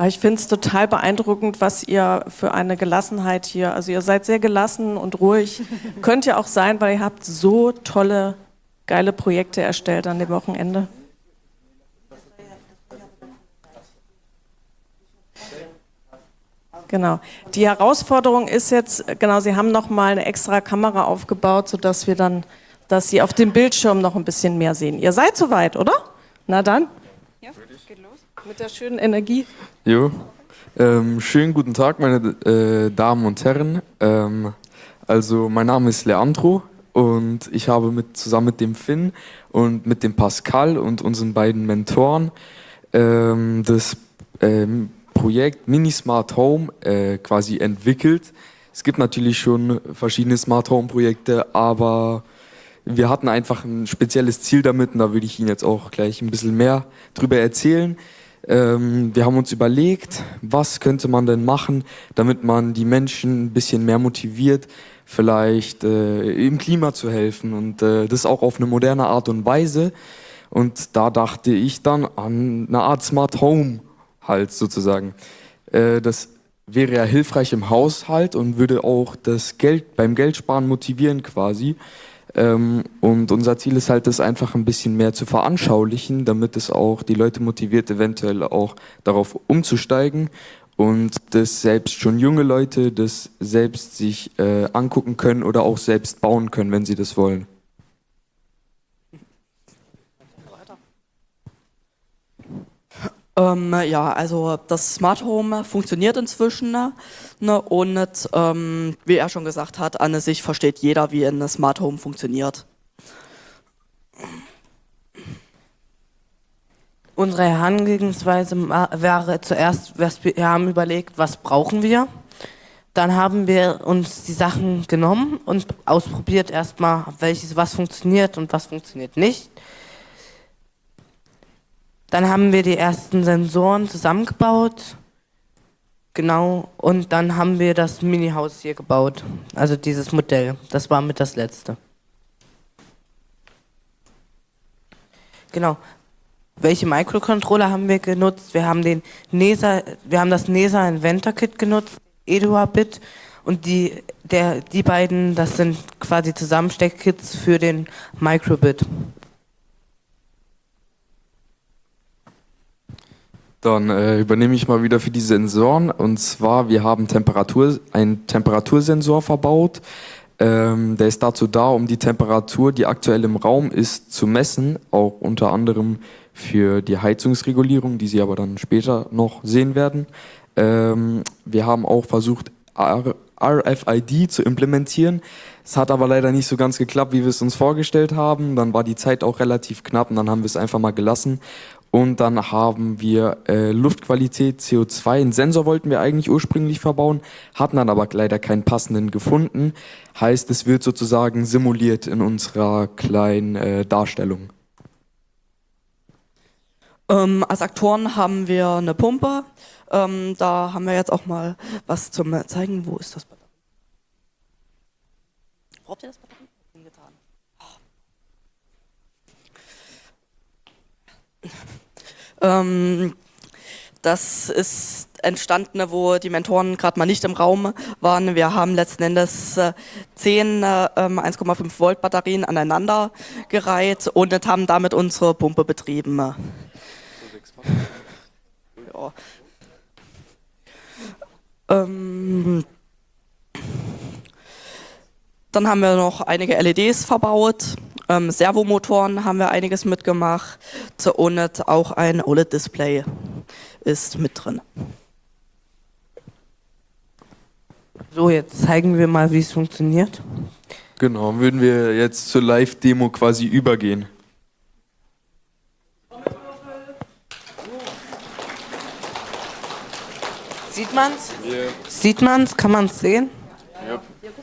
Aber ich finde es total beeindruckend, was ihr für eine Gelassenheit hier, also ihr seid sehr gelassen und ruhig. Könnt ihr auch sein, weil ihr habt so tolle, geile Projekte erstellt an dem Wochenende. Genau. Die Herausforderung ist jetzt, genau, Sie haben nochmal eine extra Kamera aufgebaut, sodass wir dann, dass Sie auf dem Bildschirm noch ein bisschen mehr sehen. Ihr seid soweit, oder? Na dann. Ja, geht los. Mit der schönen Energie. Jo. Schönen guten Tag, meine Damen und Herren. Also mein Name ist Leandro und ich habe zusammen mit dem Finn und mit dem Pascal und unseren beiden Mentoren das Projekt Mini Smart Home quasi entwickelt. Es gibt natürlich schon verschiedene Smart Home Projekte, aber wir hatten einfach ein spezielles Ziel damit und da würde ich Ihnen jetzt auch gleich ein bisschen mehr drüber erzählen. Wir haben uns überlegt, was könnte man denn machen, damit man die Menschen ein bisschen mehr motiviert, vielleicht im Klima zu helfen und das auch auf eine moderne Art und Weise. Und da dachte ich dann an eine Art Smart Home halt sozusagen. Das wäre ja hilfreich im Haushalt und würde auch das Geld beim Geldsparen motivieren quasi. Und unser Ziel ist halt, das einfach ein bisschen mehr zu veranschaulichen, damit es auch die Leute motiviert, eventuell auch darauf umzusteigen und dass selbst schon junge Leute das selbst sich angucken können oder auch selbst bauen können, wenn sie das wollen. Ja, also das Smart Home funktioniert inzwischen, ne, und wie er schon gesagt hat, an sich versteht jeder, wie ein Smart Home funktioniert. Unsere Herangehensweise wäre zuerst, wir haben überlegt, was brauchen wir. Dann haben wir uns die Sachen genommen und ausprobiert erstmal, was funktioniert und was funktioniert nicht. Dann haben wir die ersten Sensoren zusammengebaut, genau, und dann haben wir das Mini-Haus hier gebaut, also dieses Modell, das war mit das letzte. Genau. Welche Microcontroller haben wir genutzt? Wir haben das NESA Inventor Kit genutzt, EduaBit, und die beiden, das sind quasi Zusammensteckkits für den Microbit. Dann übernehme ich mal wieder für die Sensoren. Und zwar, wir haben einen Temperatursensor verbaut. Der ist dazu da, um die Temperatur, die aktuell im Raum ist, zu messen. Auch unter anderem für die Heizungsregulierung, die Sie aber dann später noch sehen werden. Wir haben auch versucht, RFID zu implementieren. Es hat aber leider nicht so ganz geklappt, wie wir es uns vorgestellt haben. Dann war die Zeit auch relativ knapp und dann haben wir es einfach mal gelassen. Und dann haben wir Luftqualität, CO2, einen Sensor wollten wir eigentlich ursprünglich verbauen, hatten dann aber leider keinen passenden gefunden. Heißt, es wird sozusagen simuliert in unserer kleinen Darstellung. Als Aktoren haben wir eine Pumpe. Da haben wir jetzt auch mal was zum Zeigen. Wo ist das Batterie? Braucht ihr das Batterie? Hingetan. Das ist entstanden, wo die Mentoren gerade mal nicht im Raum waren. Wir haben letzten Endes 10 1,5 Volt Batterien aneinander gereiht und haben damit unsere Pumpe betrieben. Ja. Dann haben wir noch einige LEDs verbaut. Servomotoren haben wir einiges mitgemacht und auch ein OLED-Display ist mit drin. So, jetzt zeigen wir mal, wie es funktioniert. Genau, würden wir jetzt zur Live-Demo quasi übergehen. Sieht man's? Yeah. Sieht man's? Kann man's sehen? Ja.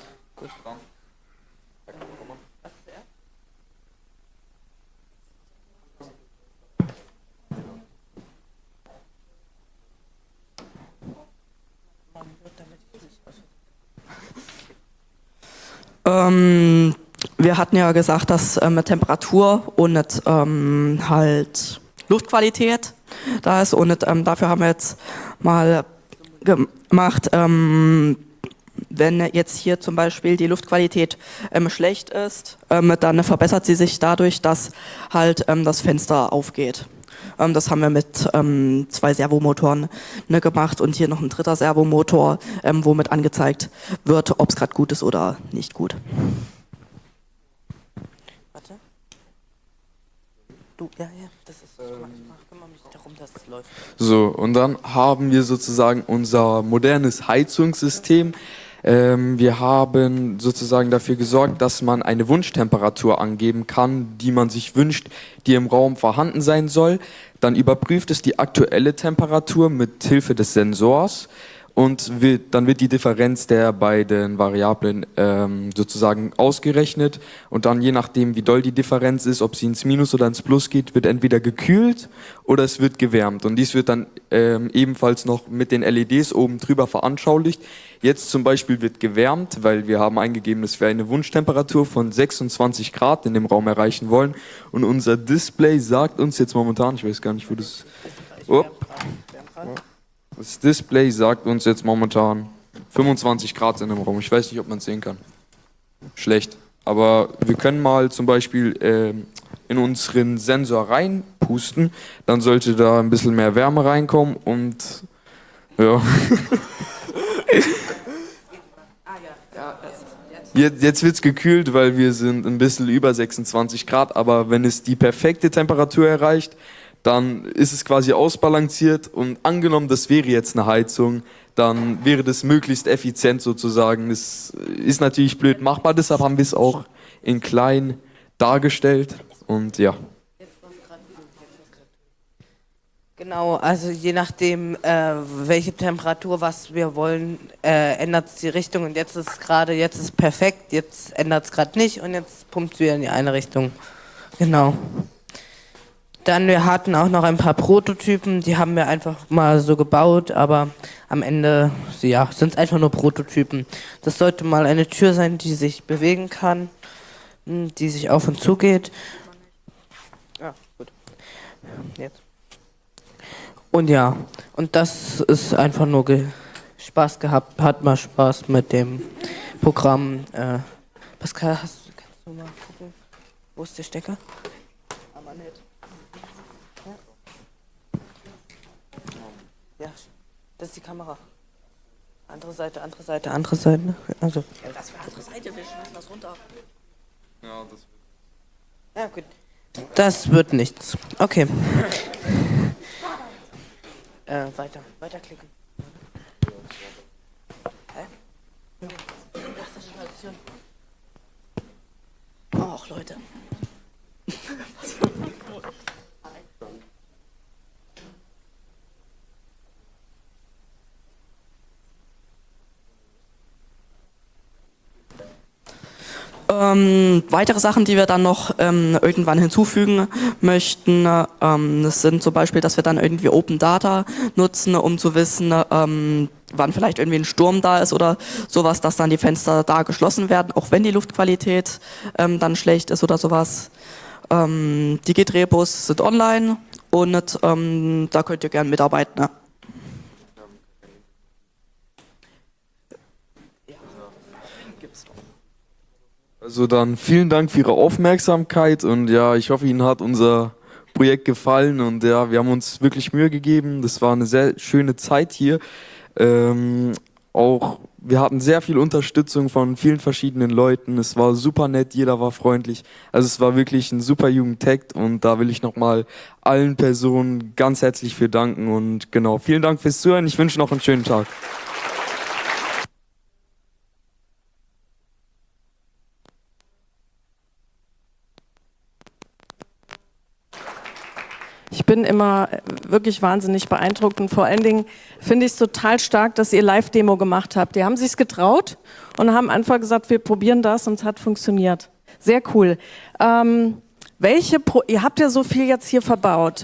Wir hatten ja gesagt, dass Temperatur und halt Luftqualität da ist. Und dafür haben wir jetzt mal gemacht, wenn jetzt hier zum Beispiel die Luftqualität schlecht ist, dann verbessert sie sich dadurch, dass halt das Fenster aufgeht. Das haben wir mit 2 Servomotoren gemacht und hier noch ein 3. Servomotor, womit angezeigt wird, ob es gerade gut ist oder nicht gut. Warte. Das ist. Ich kümmere mich darum, dass es läuft. So, und dann haben wir sozusagen unser modernes Heizungssystem. Wir haben sozusagen dafür gesorgt, dass man eine Wunsch-Temperatur angeben kann, die man sich wünscht, die im Raum vorhanden sein soll. Dann überprüft es die aktuelle Temperatur mit Hilfe des Sensors und dann wird die Differenz der beiden Variablen sozusagen ausgerechnet und dann je nachdem, wie doll die Differenz ist, ob sie ins Minus oder ins Plus geht, wird entweder gekühlt oder es wird gewärmt und dies wird dann ebenfalls noch mit den LEDs oben drüber veranschaulicht. Jetzt zum Beispiel wird gewärmt, weil wir haben eingegeben, dass wir eine Wunschtemperatur von 26 Grad in dem Raum erreichen wollen und unser Display sagt uns jetzt momentan, ich weiß gar nicht, wo das... Das Display sagt uns jetzt momentan 25 Grad in dem Raum. Ich weiß nicht, ob man es sehen kann. Schlecht. Aber wir können mal zum Beispiel in unseren Sensor reinpusten. Dann sollte da ein bisschen mehr Wärme reinkommen und ja. Jetzt wird es gekühlt, weil wir sind ein bisschen über 26 Grad. Aber wenn es die perfekte Temperatur erreicht, dann ist es quasi ausbalanciert und angenommen, das wäre jetzt eine Heizung, dann wäre das möglichst effizient sozusagen. Das ist natürlich blöd machbar, deshalb haben wir es auch in klein dargestellt und ja. Genau, also je nachdem, welche Temperatur, was wir wollen, ändert es die Richtung und jetzt ist es perfekt, jetzt ändert es gerade nicht und jetzt pumpt es wieder in die eine Richtung. Genau. Dann, wir hatten auch noch ein paar Prototypen, die haben wir einfach mal so gebaut, aber am Ende, ja, sind es einfach nur Prototypen. Das sollte mal eine Tür sein, die sich bewegen kann, die sich auf und zu geht. Ja, gut. Jetzt. Und ja, und das ist einfach nur Spaß gehabt, hat mal Spaß mit dem Programm. Pascal, kannst du mal gucken, wo ist der Stecker? Aber nicht. Ja, das ist die Kamera. Andere Seite, andere Seite, andere Seite. Also. Ja, was für andere Seite? Wir schmeißen das runter. Ja, das Ja, gut. Das wird nichts. Okay. Weiterklicken. Hä? Och, Leute. Was für ein Mikro. Weitere Sachen, die wir dann noch irgendwann hinzufügen möchten, das sind zum Beispiel, dass wir dann irgendwie Open Data nutzen, um zu wissen, wann vielleicht irgendwie ein Sturm da ist oder sowas, dass dann die Fenster da geschlossen werden, auch wenn die Luftqualität dann schlecht ist oder sowas. Die Git-Repos sind online und da könnt ihr gerne mitarbeiten. Ne? Also dann vielen Dank für Ihre Aufmerksamkeit und ja, ich hoffe, Ihnen hat unser Projekt gefallen und ja, wir haben uns wirklich Mühe gegeben. Das war eine sehr schöne Zeit hier. Auch wir hatten sehr viel Unterstützung von vielen verschiedenen Leuten. Es war super nett, jeder war freundlich. Also es war wirklich ein super Jugendtech und da will ich nochmal allen Personen ganz herzlich für danken und genau, vielen Dank fürs Zuhören. Ich wünsche noch einen schönen Tag. Ich bin immer wirklich wahnsinnig beeindruckt und vor allen Dingen finde ich es total stark, dass ihr Live-Demo gemacht habt. Die haben sich's getraut und haben einfach gesagt, wir probieren das und es hat funktioniert. Sehr cool. Ihr habt ja so viel jetzt hier verbaut.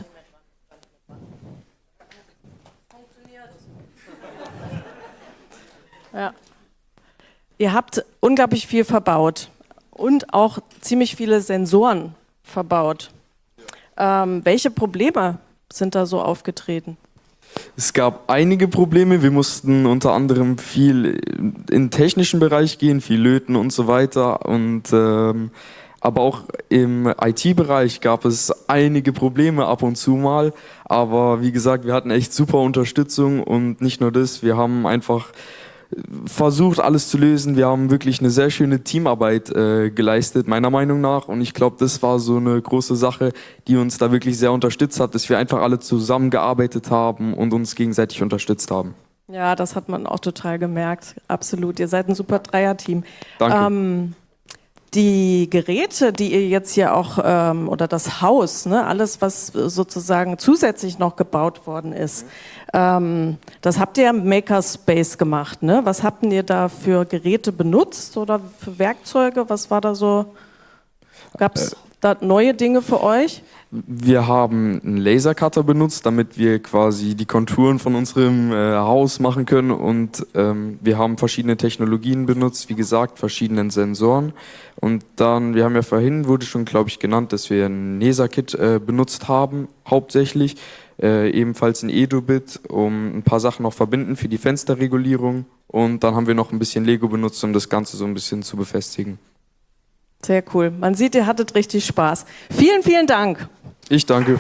Ja. Ihr habt unglaublich viel verbaut und auch ziemlich viele Sensoren verbaut. Welche Probleme sind da so aufgetreten? Es gab einige Probleme. Wir mussten unter anderem viel in den technischen Bereich gehen, viel löten und so weiter. Aber auch im IT-Bereich gab es einige Probleme ab und zu mal. Aber wie gesagt, wir hatten echt super Unterstützung und nicht nur das, wir haben einfach versucht, alles zu lösen. Wir haben wirklich eine sehr schöne Teamarbeit geleistet, meiner Meinung nach. Und ich glaube, das war so eine große Sache, die uns da wirklich sehr unterstützt hat, dass wir einfach alle zusammengearbeitet haben und uns gegenseitig unterstützt haben. Ja, das hat man auch total gemerkt. Absolut. Ihr seid ein super Dreierteam. Danke. Die Geräte, die ihr jetzt hier auch, oder das Haus, ne, alles, was sozusagen zusätzlich noch gebaut worden ist, das habt ihr im Makerspace gemacht, ne? Was habt ihr da für Geräte benutzt oder für Werkzeuge? Was war da so? Gab es da neue Dinge für euch? Wir haben einen Lasercutter benutzt, damit wir quasi die Konturen von unserem Haus machen können und wir haben verschiedene Technologien benutzt, wie gesagt, verschiedenen Sensoren und dann, wir haben ja vorhin, wurde schon glaube ich genannt, dass wir ein NESA-Kit benutzt haben, hauptsächlich, ebenfalls ein Edubit, um ein paar Sachen noch verbinden für die Fensterregulierung und dann haben wir noch ein bisschen Lego benutzt, um das Ganze so ein bisschen zu befestigen. Sehr cool. Man sieht, ihr hattet richtig Spaß. Vielen, vielen Dank. Ich danke.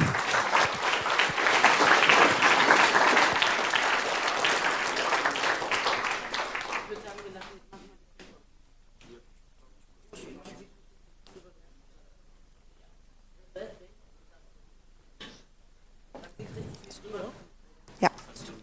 Ja.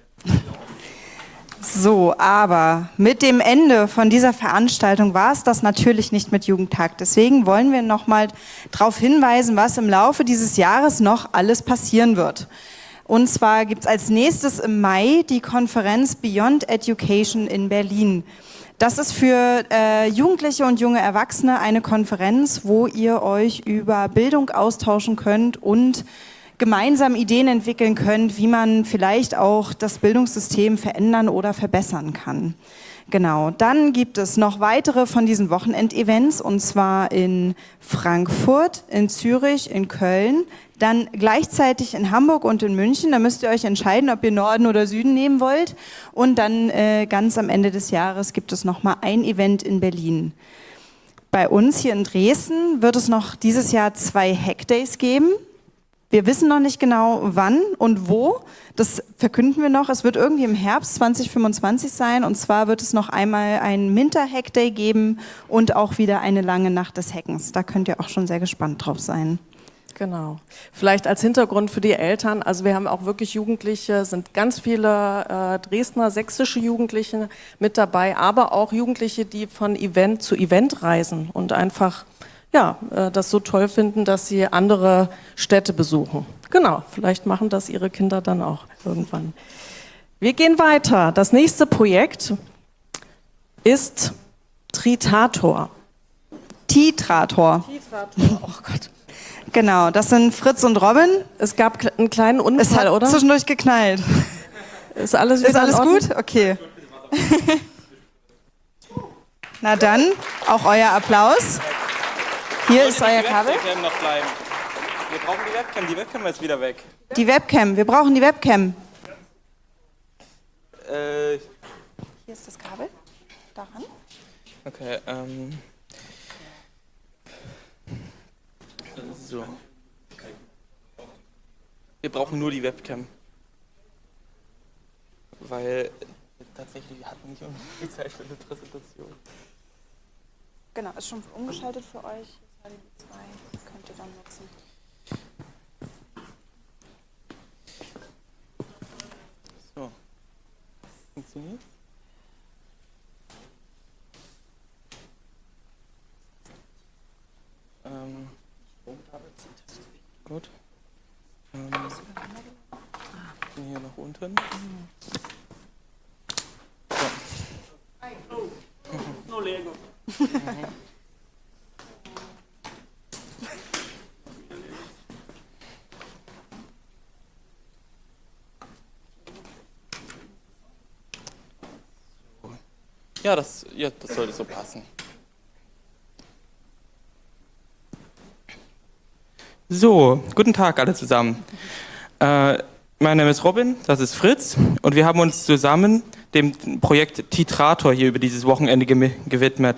So, aber mit dem Ende von dieser Veranstaltung war es das natürlich nicht mit Jugendtag. Deswegen wollen wir nochmal darauf hinweisen, was im Laufe dieses Jahres noch alles passieren wird. Und zwar gibt es als nächstes im Mai die Konferenz Beyond Education in Berlin. Das ist für Jugendliche und junge Erwachsene eine Konferenz, wo ihr euch über Bildung austauschen könnt und gemeinsam Ideen entwickeln könnt, wie man vielleicht auch das Bildungssystem verändern oder verbessern kann. Genau, dann gibt es noch weitere von diesen Wochenendevents, und zwar in Frankfurt, in Zürich, in Köln, dann gleichzeitig in Hamburg und in München. Da müsst ihr euch entscheiden, ob ihr Norden oder Süden nehmen wollt. Und dann ganz am Ende des Jahres gibt es nochmal ein Event in Berlin. Bei uns hier in Dresden wird es noch dieses Jahr 2 Hackdays geben. Wir wissen noch nicht genau, wann und wo. Das verkünden wir noch. Es wird irgendwie im Herbst 2025 sein. Und zwar wird es noch einmal einen Minter-Hackday geben und auch wieder eine lange Nacht des Hackens. Da könnt ihr auch schon sehr gespannt drauf sein. Genau. Vielleicht als Hintergrund für die Eltern. Also wir haben auch wirklich Jugendliche, sind ganz viele Dresdner, sächsische Jugendliche mit dabei, aber auch Jugendliche, die von Event zu Event reisen und einfach das so toll finden, dass sie andere Städte besuchen. Genau, vielleicht machen das ihre Kinder dann auch irgendwann. Wir gehen weiter. Das nächste Projekt ist Tritator. Titrator. Oh Gott. Genau, das sind Fritz und Robin. Es gab einen kleinen Unfall, es hat oder? Zwischendurch geknallt. Ist alles gut? Okay. Na dann, auch euer Applaus. Hier ist euer Kabel. Noch bleiben. Wir brauchen die Webcam. Die Webcam ist wieder weg. Die Webcam. Wir brauchen die Webcam. Hier ist das Kabel. Daran. Okay, so. Wir brauchen nur die Webcam. Weil tatsächlich, wir hatten nicht viel Zeit für eine Präsentation. Genau, ist schon umgeschaltet für euch. HDMI 2 könnt ihr dann nutzen. So. Funktioniert? Gut. Hier nach unten. So. No Lego. Ja, das sollte so passen. So, guten Tag alle zusammen. Mein Name ist Robin, das ist Fritz und wir haben uns zusammen dem Projekt Titrator hier über dieses Wochenende gewidmet.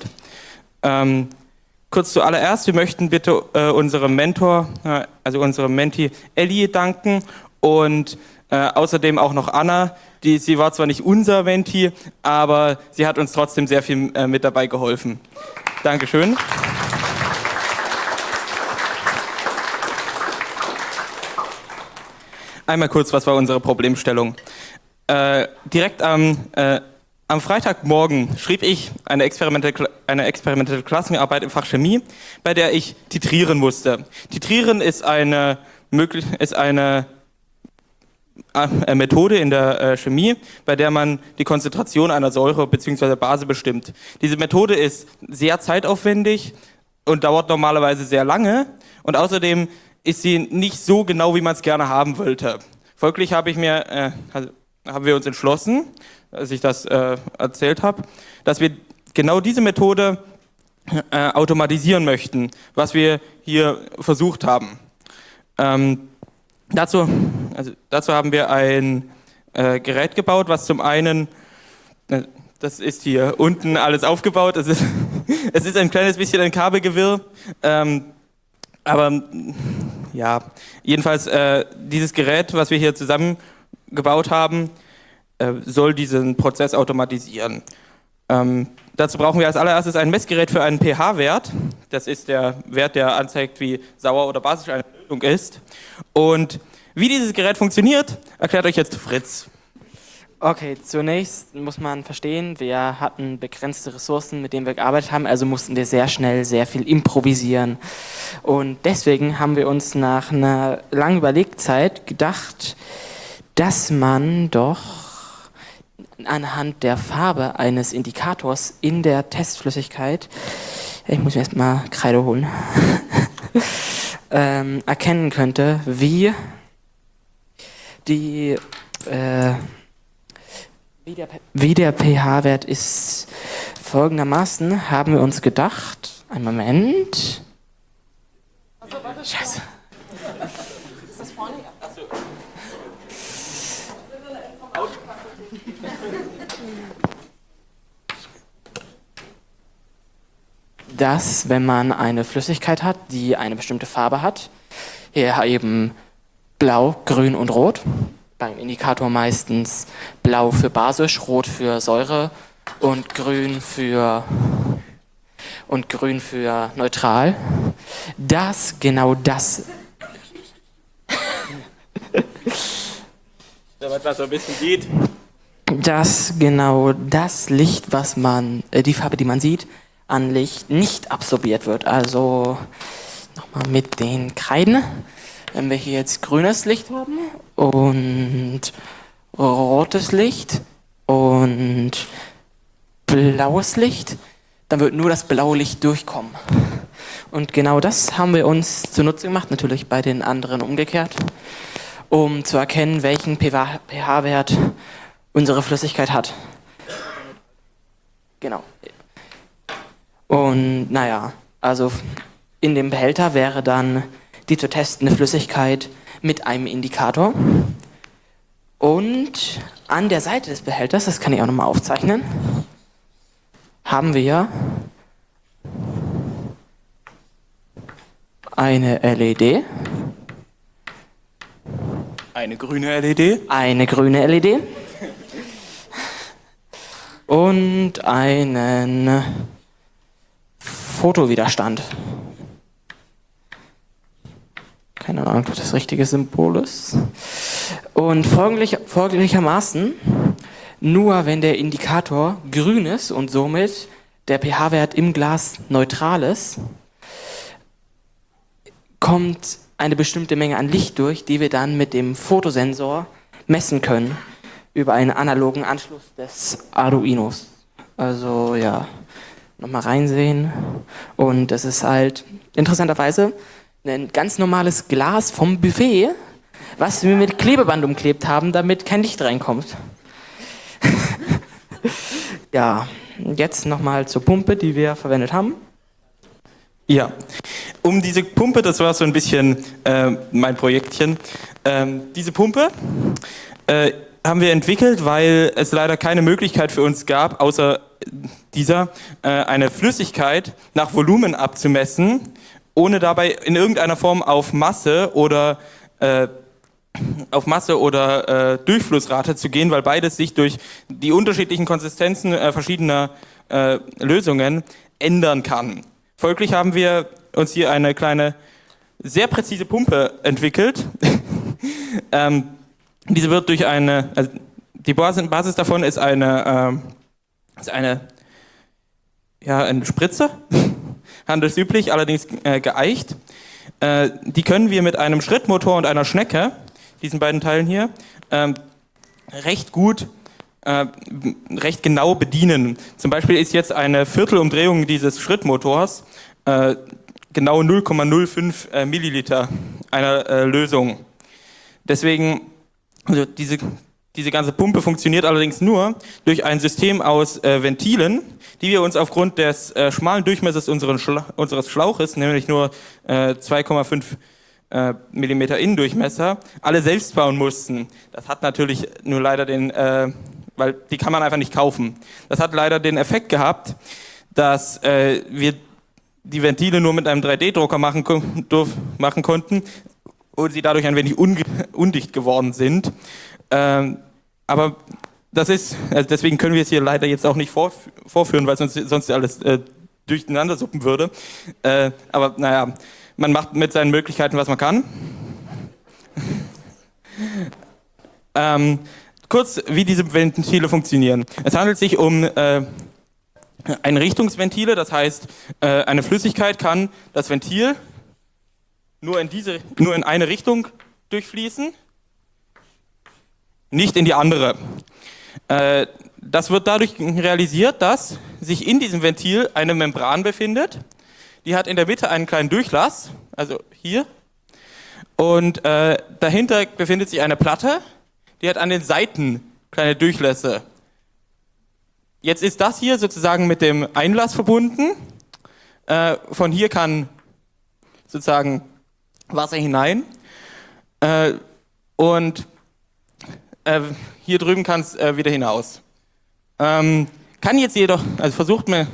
Kurz zuallererst, wir möchten bitte unserem Mentor, also unserem Mentee Ellie danken und außerdem auch noch Anna, sie war zwar nicht unser Mentee, aber sie hat uns trotzdem sehr viel mit dabei geholfen. Dankeschön. Einmal kurz, was war unsere Problemstellung? Direkt am Freitagmorgen schrieb ich eine experimentelle Klassenarbeit im Fach Chemie, bei der ich titrieren musste. Titrieren ist eine Methode in der Chemie, bei der man die Konzentration einer Säure bzw. Base bestimmt. Diese Methode ist sehr zeitaufwendig und dauert normalerweise sehr lange und außerdem ist sie nicht so genau, wie man es gerne haben wollte. Folglich haben wir uns entschlossen, als ich das erzählt habe, dass wir genau diese Methode automatisieren möchten, was wir hier versucht haben. Dazu haben wir ein Gerät gebaut, was zum einen, das ist hier unten alles aufgebaut, es ist ein kleines bisschen ein Kabelgewirr, aber ja, jedenfalls dieses Gerät, was wir hier zusammengebaut haben, soll diesen Prozess automatisieren. Dazu brauchen wir als allererstes ein Messgerät für einen pH-Wert. Das ist der Wert, der anzeigt, wie sauer oder basisch eine Lösung ist. Und wie dieses Gerät funktioniert, erklärt euch jetzt Fritz. Okay, zunächst muss man verstehen, wir hatten begrenzte Ressourcen, mit denen wir gearbeitet haben, also mussten wir sehr schnell sehr viel improvisieren. Und deswegen haben wir uns nach einer langen Überlegzeit gedacht, dass man doch anhand der Farbe eines Indikators in der Testflüssigkeit, ich muss mir erstmal Kreide holen, erkennen könnte, wie der pH-Wert ist. Folgendermaßen haben wir uns gedacht, einen Moment. Scheiße. Ist das vorne? Achso. Dass, wenn man eine Flüssigkeit hat, die eine bestimmte Farbe hat, hier eben blau, grün und rot, beim Indikator meistens blau für basisch, rot für Säure und grün für neutral, dass genau das was so ein bisschen geht. Dass genau das Licht, was man, die Farbe, die man sieht, an Licht nicht absorbiert wird. Also nochmal mit den Kreiden. Wenn wir hier jetzt grünes Licht haben und rotes Licht und blaues Licht, dann wird nur das blaue Licht durchkommen. Und genau das haben wir uns zunutze gemacht, natürlich bei den anderen umgekehrt, um zu erkennen, welchen pH-Wert unsere Flüssigkeit hat. Genau. Und naja, also in dem Behälter wäre dann die zu testende Flüssigkeit mit einem Indikator. Und an der Seite des Behälters, das kann ich auch nochmal aufzeichnen, haben wir eine LED. Eine grüne LED. Eine grüne LED. Und einen Fotowiderstand. Keine Ahnung, ob das richtige Symbol ist. Und folglichermaßen, nur wenn der Indikator grün ist und somit der pH-Wert im Glas neutral ist, kommt eine bestimmte Menge an Licht durch, die wir dann mit dem Fotosensor messen können über einen analogen Anschluss des Arduinos. Also ja, nochmal reinsehen. Und das ist halt interessanterweise ein ganz normales Glas vom Buffet, was wir mit Klebeband umklebt haben, damit kein Licht reinkommt. Ja, jetzt nochmal zur Pumpe, die wir verwendet haben. Ja, um diese Pumpe, das war so ein bisschen mein Projektchen, Diese Pumpe haben wir entwickelt, weil es leider keine Möglichkeit für uns gab, außer dieser, eine Flüssigkeit nach Volumen abzumessen, ohne dabei in irgendeiner Form auf Masse oder Durchflussrate zu gehen, weil beides sich durch die unterschiedlichen Konsistenzen verschiedener Lösungen ändern kann. Folglich haben wir uns hier eine kleine, sehr präzise Pumpe entwickelt. Diese wird durch die Basis davon ist eine Spritze, handelsüblich, allerdings geeicht. Die können wir mit einem Schrittmotor und einer Schnecke, diesen beiden Teilen hier, recht genau bedienen. Zum Beispiel ist jetzt eine Viertelumdrehung dieses Schrittmotors genau 0,05 Milliliter einer Lösung. Deswegen, also diese ganze Pumpe funktioniert allerdings nur durch ein System aus Ventilen, die wir uns aufgrund des schmalen Durchmessers unseres Schlauches, nämlich nur 2,5 Millimeter Innendurchmesser, alle selbst bauen mussten. Das hat natürlich nur leider weil die kann man einfach nicht kaufen. Das hat leider den Effekt gehabt, dass wir die Ventile nur mit einem 3D-Drucker machen konnten und sie dadurch ein wenig undicht geworden sind. Aber deswegen können wir es hier leider jetzt auch nicht vorführen, weil sonst alles durcheinander suppen würde. Aber naja, man macht mit seinen Möglichkeiten, was man kann. Kurz, wie diese Ventile funktionieren. Es handelt sich um Einrichtungsventile, das heißt, eine Flüssigkeit kann das Ventil nur in eine Richtung durchfließen, nicht in die andere. Das wird dadurch realisiert, dass sich in diesem Ventil eine Membran befindet. Die hat in der Mitte einen kleinen Durchlass, also hier. Und dahinter befindet sich eine Platte, die hat an den Seiten kleine Durchlässe. Jetzt ist das hier sozusagen mit dem Einlass verbunden. Von hier kann sozusagen Wasser hinein. Und hier drüben kann es wieder hinaus. Kann jetzt jedoch, also versucht man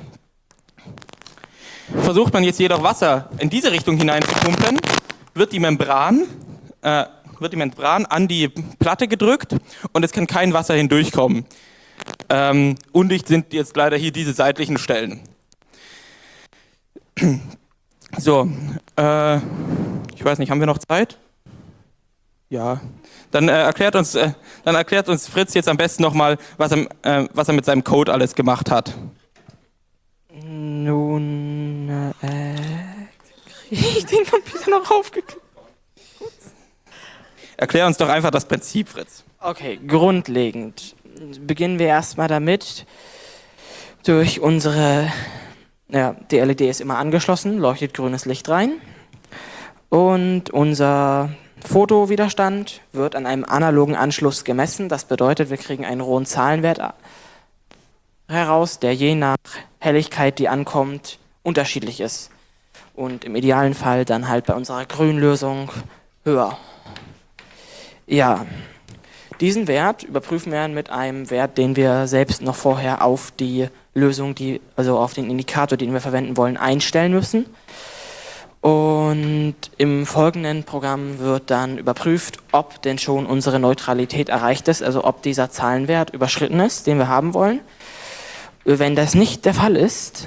jetzt jedoch Wasser in diese Richtung hinein zu pumpen, wird die Membran an die Platte gedrückt und es kann kein Wasser hindurchkommen. Undicht sind jetzt leider hier diese seitlichen Stellen. So, ich weiß nicht, haben wir noch Zeit? Ja. Dann erklärt uns Fritz jetzt am besten nochmal, was er mit seinem Code alles gemacht hat. Nun, kriege ich den Computer noch aufgeklickt? Erklär uns doch einfach das Prinzip, Fritz. Okay, grundlegend beginnen wir erstmal damit, durch unsere, die LED ist immer angeschlossen, leuchtet grünes Licht rein und unser Fotowiderstand wird an einem analogen Anschluss gemessen. Das bedeutet, wir kriegen einen rohen Zahlenwert heraus, der je nach Helligkeit, die ankommt, unterschiedlich ist. Und im idealen Fall dann halt bei unserer Grünlösung höher. Ja, diesen Wert überprüfen wir mit einem Wert, den wir selbst noch vorher auf die Lösung, also auf den Indikator, den wir verwenden wollen, einstellen müssen. Und im folgenden Programm wird dann überprüft, ob denn schon unsere Neutralität erreicht ist, also ob dieser Zahlenwert überschritten ist, den wir haben wollen. Wenn das nicht der Fall ist,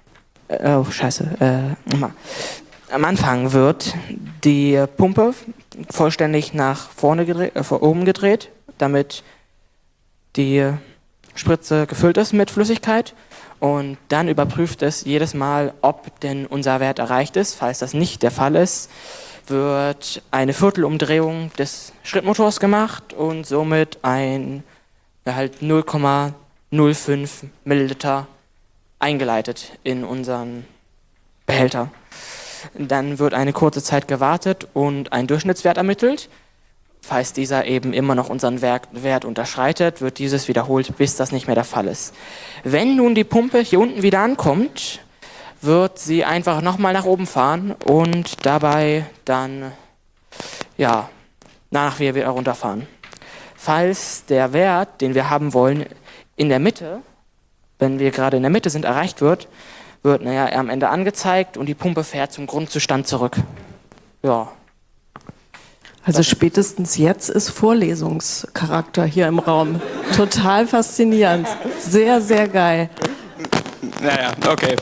am Anfang wird die Pumpe vollständig nach oben gedreht, damit die Spritze gefüllt ist mit Flüssigkeit. Und dann überprüft es jedes Mal, ob denn unser Wert erreicht ist. Falls das nicht der Fall ist, wird eine Viertelumdrehung des Schrittmotors gemacht und somit ein 0,05 Milliliter eingeleitet in unseren Behälter. Dann wird eine kurze Zeit gewartet und ein Durchschnittswert ermittelt. Falls dieser eben immer noch unseren Wert unterschreitet, wird dieses wiederholt, bis das nicht mehr der Fall ist. Wenn nun die Pumpe hier unten wieder ankommt, wird sie einfach nochmal nach oben fahren und dabei dann danach wir wieder runterfahren. Falls der Wert, den wir haben wollen, in der Mitte, wenn wir gerade in der Mitte sind, erreicht wird, er am Ende angezeigt und die Pumpe fährt zum Grundzustand zurück. Ja. Also spätestens jetzt ist Vorlesungscharakter hier im Raum. Total faszinierend. Sehr, sehr geil. Naja, okay.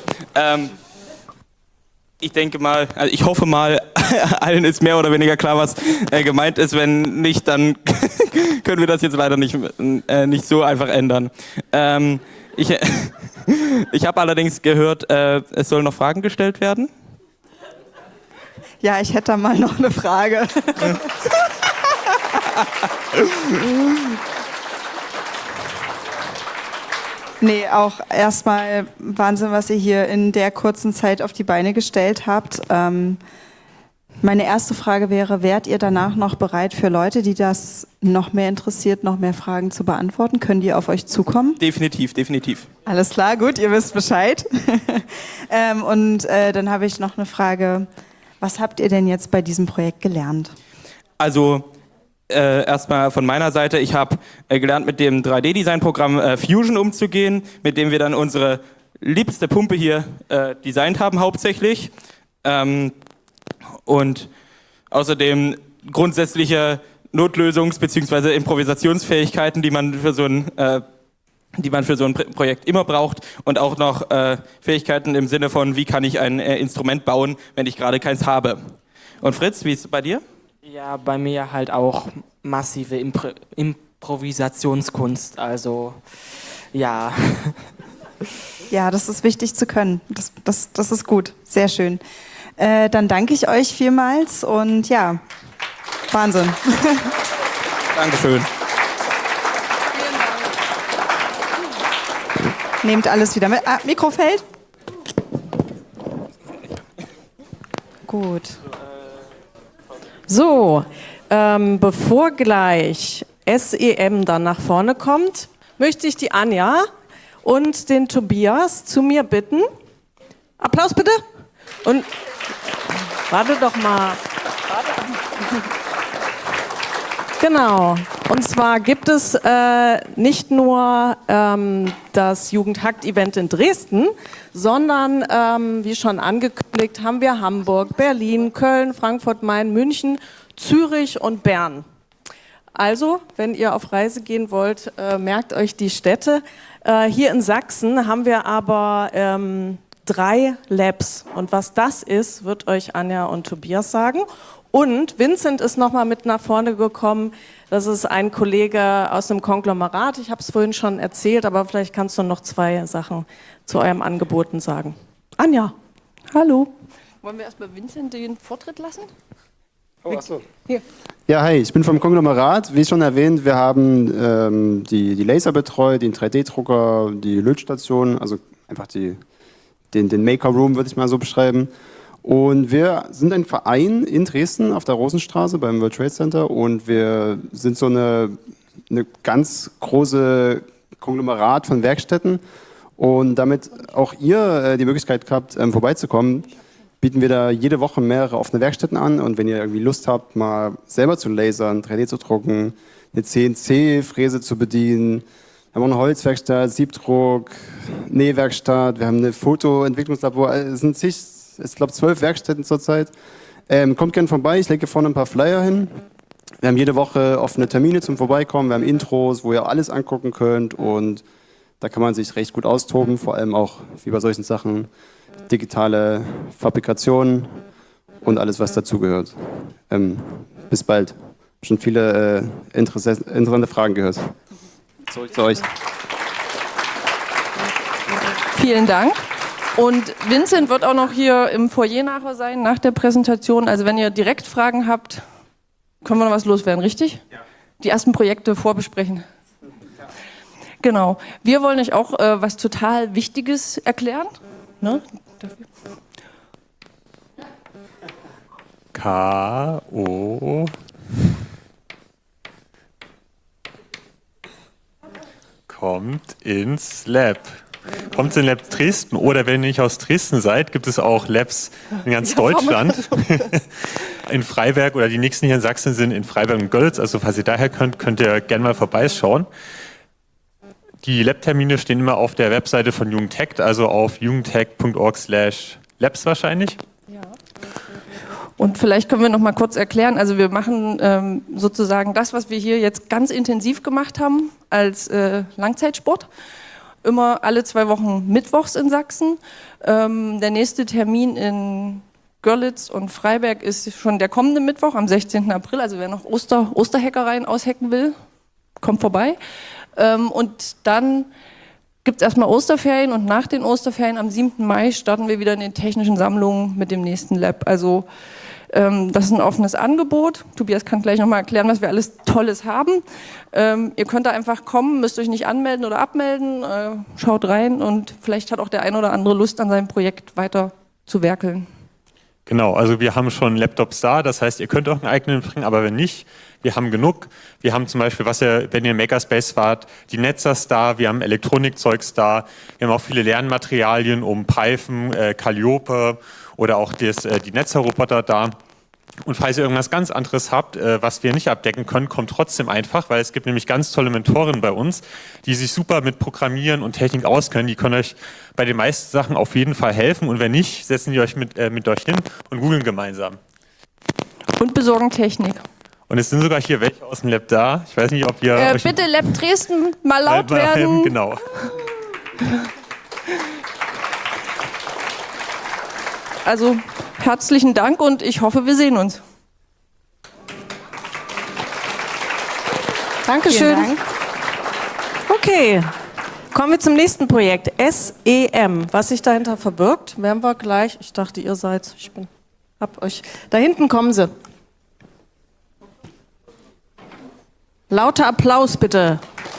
Ich denke mal, also ich hoffe mal, allen ist mehr oder weniger klar, was gemeint ist. Wenn nicht, dann können wir das jetzt leider nicht so einfach ändern. Ich habe allerdings gehört, es sollen noch Fragen gestellt werden. Ja, ich hätte da mal noch eine Frage. Nee, auch erstmal Wahnsinn, was ihr hier in der kurzen Zeit auf die Beine gestellt habt. Meine erste Frage wäre, wärt ihr danach noch bereit für Leute, die das noch mehr interessiert, noch mehr Fragen zu beantworten? Können die auf euch zukommen? Definitiv, definitiv. Alles klar, gut, ihr wisst Bescheid. Dann habe ich noch eine Frage. Was habt ihr denn jetzt bei diesem Projekt gelernt? Also erstmal von meiner Seite, ich habe gelernt, mit dem 3D-Design-Programm Fusion umzugehen, mit dem wir dann unsere liebste Pumpe hier designt haben hauptsächlich. Und außerdem grundsätzliche Notlösungs- bzw. Improvisationsfähigkeiten, die man für so ein Projekt immer braucht, und auch noch Fähigkeiten im Sinne von, wie kann ich ein Instrument bauen, wenn ich gerade keins habe. Und Fritz, wie ist es bei dir? Ja, bei mir halt auch massive Improvisationskunst, also ja. Ja, das ist wichtig zu können. Das ist gut, sehr schön. Dann danke ich euch vielmals und ja, Wahnsinn. Dankeschön. Nehmt alles wieder mit. Mikro fällt. Gut. So, bevor gleich SEM dann nach vorne kommt, möchte ich die Anja und den Tobias zu mir bitten. Applaus bitte. Und warte doch mal. Genau. Und zwar gibt es nicht nur das Jugendhakt-Event in Dresden, sondern wie schon angekündigt haben wir Hamburg, Berlin, Köln, Frankfurt, Main, München, Zürich und Bern. Also, wenn ihr auf Reise gehen wollt, merkt euch die Städte. Hier in Sachsen haben wir aber 3 Labs. Und was das ist, wird euch Anja und Tobias sagen. Und Vincent ist nochmal mit nach vorne gekommen. Das ist ein Kollege aus dem Konglomerat. Ich habe es vorhin schon erzählt, aber vielleicht kannst du noch 2 Sachen zu eurem Angeboten sagen. Anja, hallo. Wollen wir erstmal Vincent den Vortritt lassen? Oh, achso. Hier. Ja, hi, ich bin vom Konglomerat. Wie schon erwähnt, wir haben die Laser betreut, den 3D-Drucker, die Lötstation, also einfach den Maker Room, würde ich mal so beschreiben. Und wir sind ein Verein in Dresden auf der Rosenstraße beim World Trade Center und wir sind so eine ganz große Konglomerat von Werkstätten und damit auch ihr die Möglichkeit habt, vorbeizukommen, bieten wir da jede Woche mehrere offene Werkstätten an und wenn ihr irgendwie Lust habt, mal selber zu lasern, 3D zu drucken, eine CNC-Fräse zu bedienen, wir haben auch eine Holzwerkstatt, Siebdruck, Nähwerkstatt, wir haben eine Fotoentwicklungslabor, es sind ich glaube 12 Werkstätten zurzeit. Kommt gerne vorbei, ich lege vorne ein paar Flyer hin. Wir haben jede Woche offene Termine zum Vorbeikommen, wir haben Intros, wo ihr alles angucken könnt und da kann man sich recht gut austoben, vor allem auch wie bei solchen Sachen, digitale Fabrikation und alles, was dazugehört. Bis bald. Schon viele interessante Fragen gehört. Zurück zu euch. Vielen Dank. Und Vincent wird auch noch hier im Foyer nachher sein, nach der Präsentation. Also wenn ihr direkt Fragen habt, können wir noch was loswerden, richtig? Ja. Die ersten Projekte vorbesprechen. Ja. Genau. Wir wollen euch auch was total Wichtiges erklären. Ne? K.O. kommt ins Lab. kommt in Lab Dresden. Oder wenn ihr nicht aus Dresden seid, gibt es auch Labs in ganz Deutschland. In Freiberg oder die nächsten hier in Sachsen sind in Freiberg und Görlitz. Also falls ihr daher könnt ihr gerne mal vorbeischauen. Die Lab-Termine stehen immer auf der Webseite von Jugendhackt, also auf jugendhackt.org/labs wahrscheinlich. Und vielleicht können wir noch mal kurz erklären, also wir machen sozusagen das, was wir hier jetzt ganz intensiv gemacht haben als Langzeitsport. Immer alle 2 Wochen mittwochs in Sachsen. Der nächste Termin in Görlitz und Freiberg ist schon der kommende Mittwoch am 16. April. Also wer noch Osterhackereien aushacken will, kommt vorbei. Und dann gibt es erstmal Osterferien und nach den Osterferien am 7. Mai starten wir wieder in den technischen Sammlungen mit dem nächsten Lab. Also das ist ein offenes Angebot. Tobias kann gleich nochmal erklären, was wir alles Tolles haben. Ihr könnt da einfach kommen, müsst euch nicht anmelden oder abmelden. Schaut rein und vielleicht hat auch der ein oder andere Lust, an seinem Projekt weiter zu werkeln. Genau, also wir haben schon Laptops da, das heißt, ihr könnt auch einen eigenen bringen, aber wenn nicht, wir haben genug. Wir haben zum Beispiel, wenn ihr im Makerspace wart, die Netzers da, wir haben Elektronikzeugs da, wir haben auch viele Lernmaterialien um Python, Calliope oder auch die Netzerroboter da. Und falls ihr irgendwas ganz anderes habt, was wir nicht abdecken können, kommt trotzdem einfach, weil es gibt nämlich ganz tolle Mentoren bei uns, die sich super mit Programmieren und Technik auskennen. Die können euch bei den meisten Sachen auf jeden Fall helfen und wenn nicht, setzen die euch mit euch hin und googeln gemeinsam. Und besorgen Technik. Und es sind sogar hier welche aus dem Lab da. Ich weiß nicht, ob ihr... bitte Lab Dresden mal laut werden. Genau. Also herzlichen Dank und ich hoffe, wir sehen uns. Dankeschön. Vielen Dank. Okay, kommen wir zum nächsten Projekt. SEM. Was sich dahinter verbirgt, werden wir gleich. Ich dachte, ihr seid. Hab euch. Da hinten kommen sie. Lauter Applaus bitte.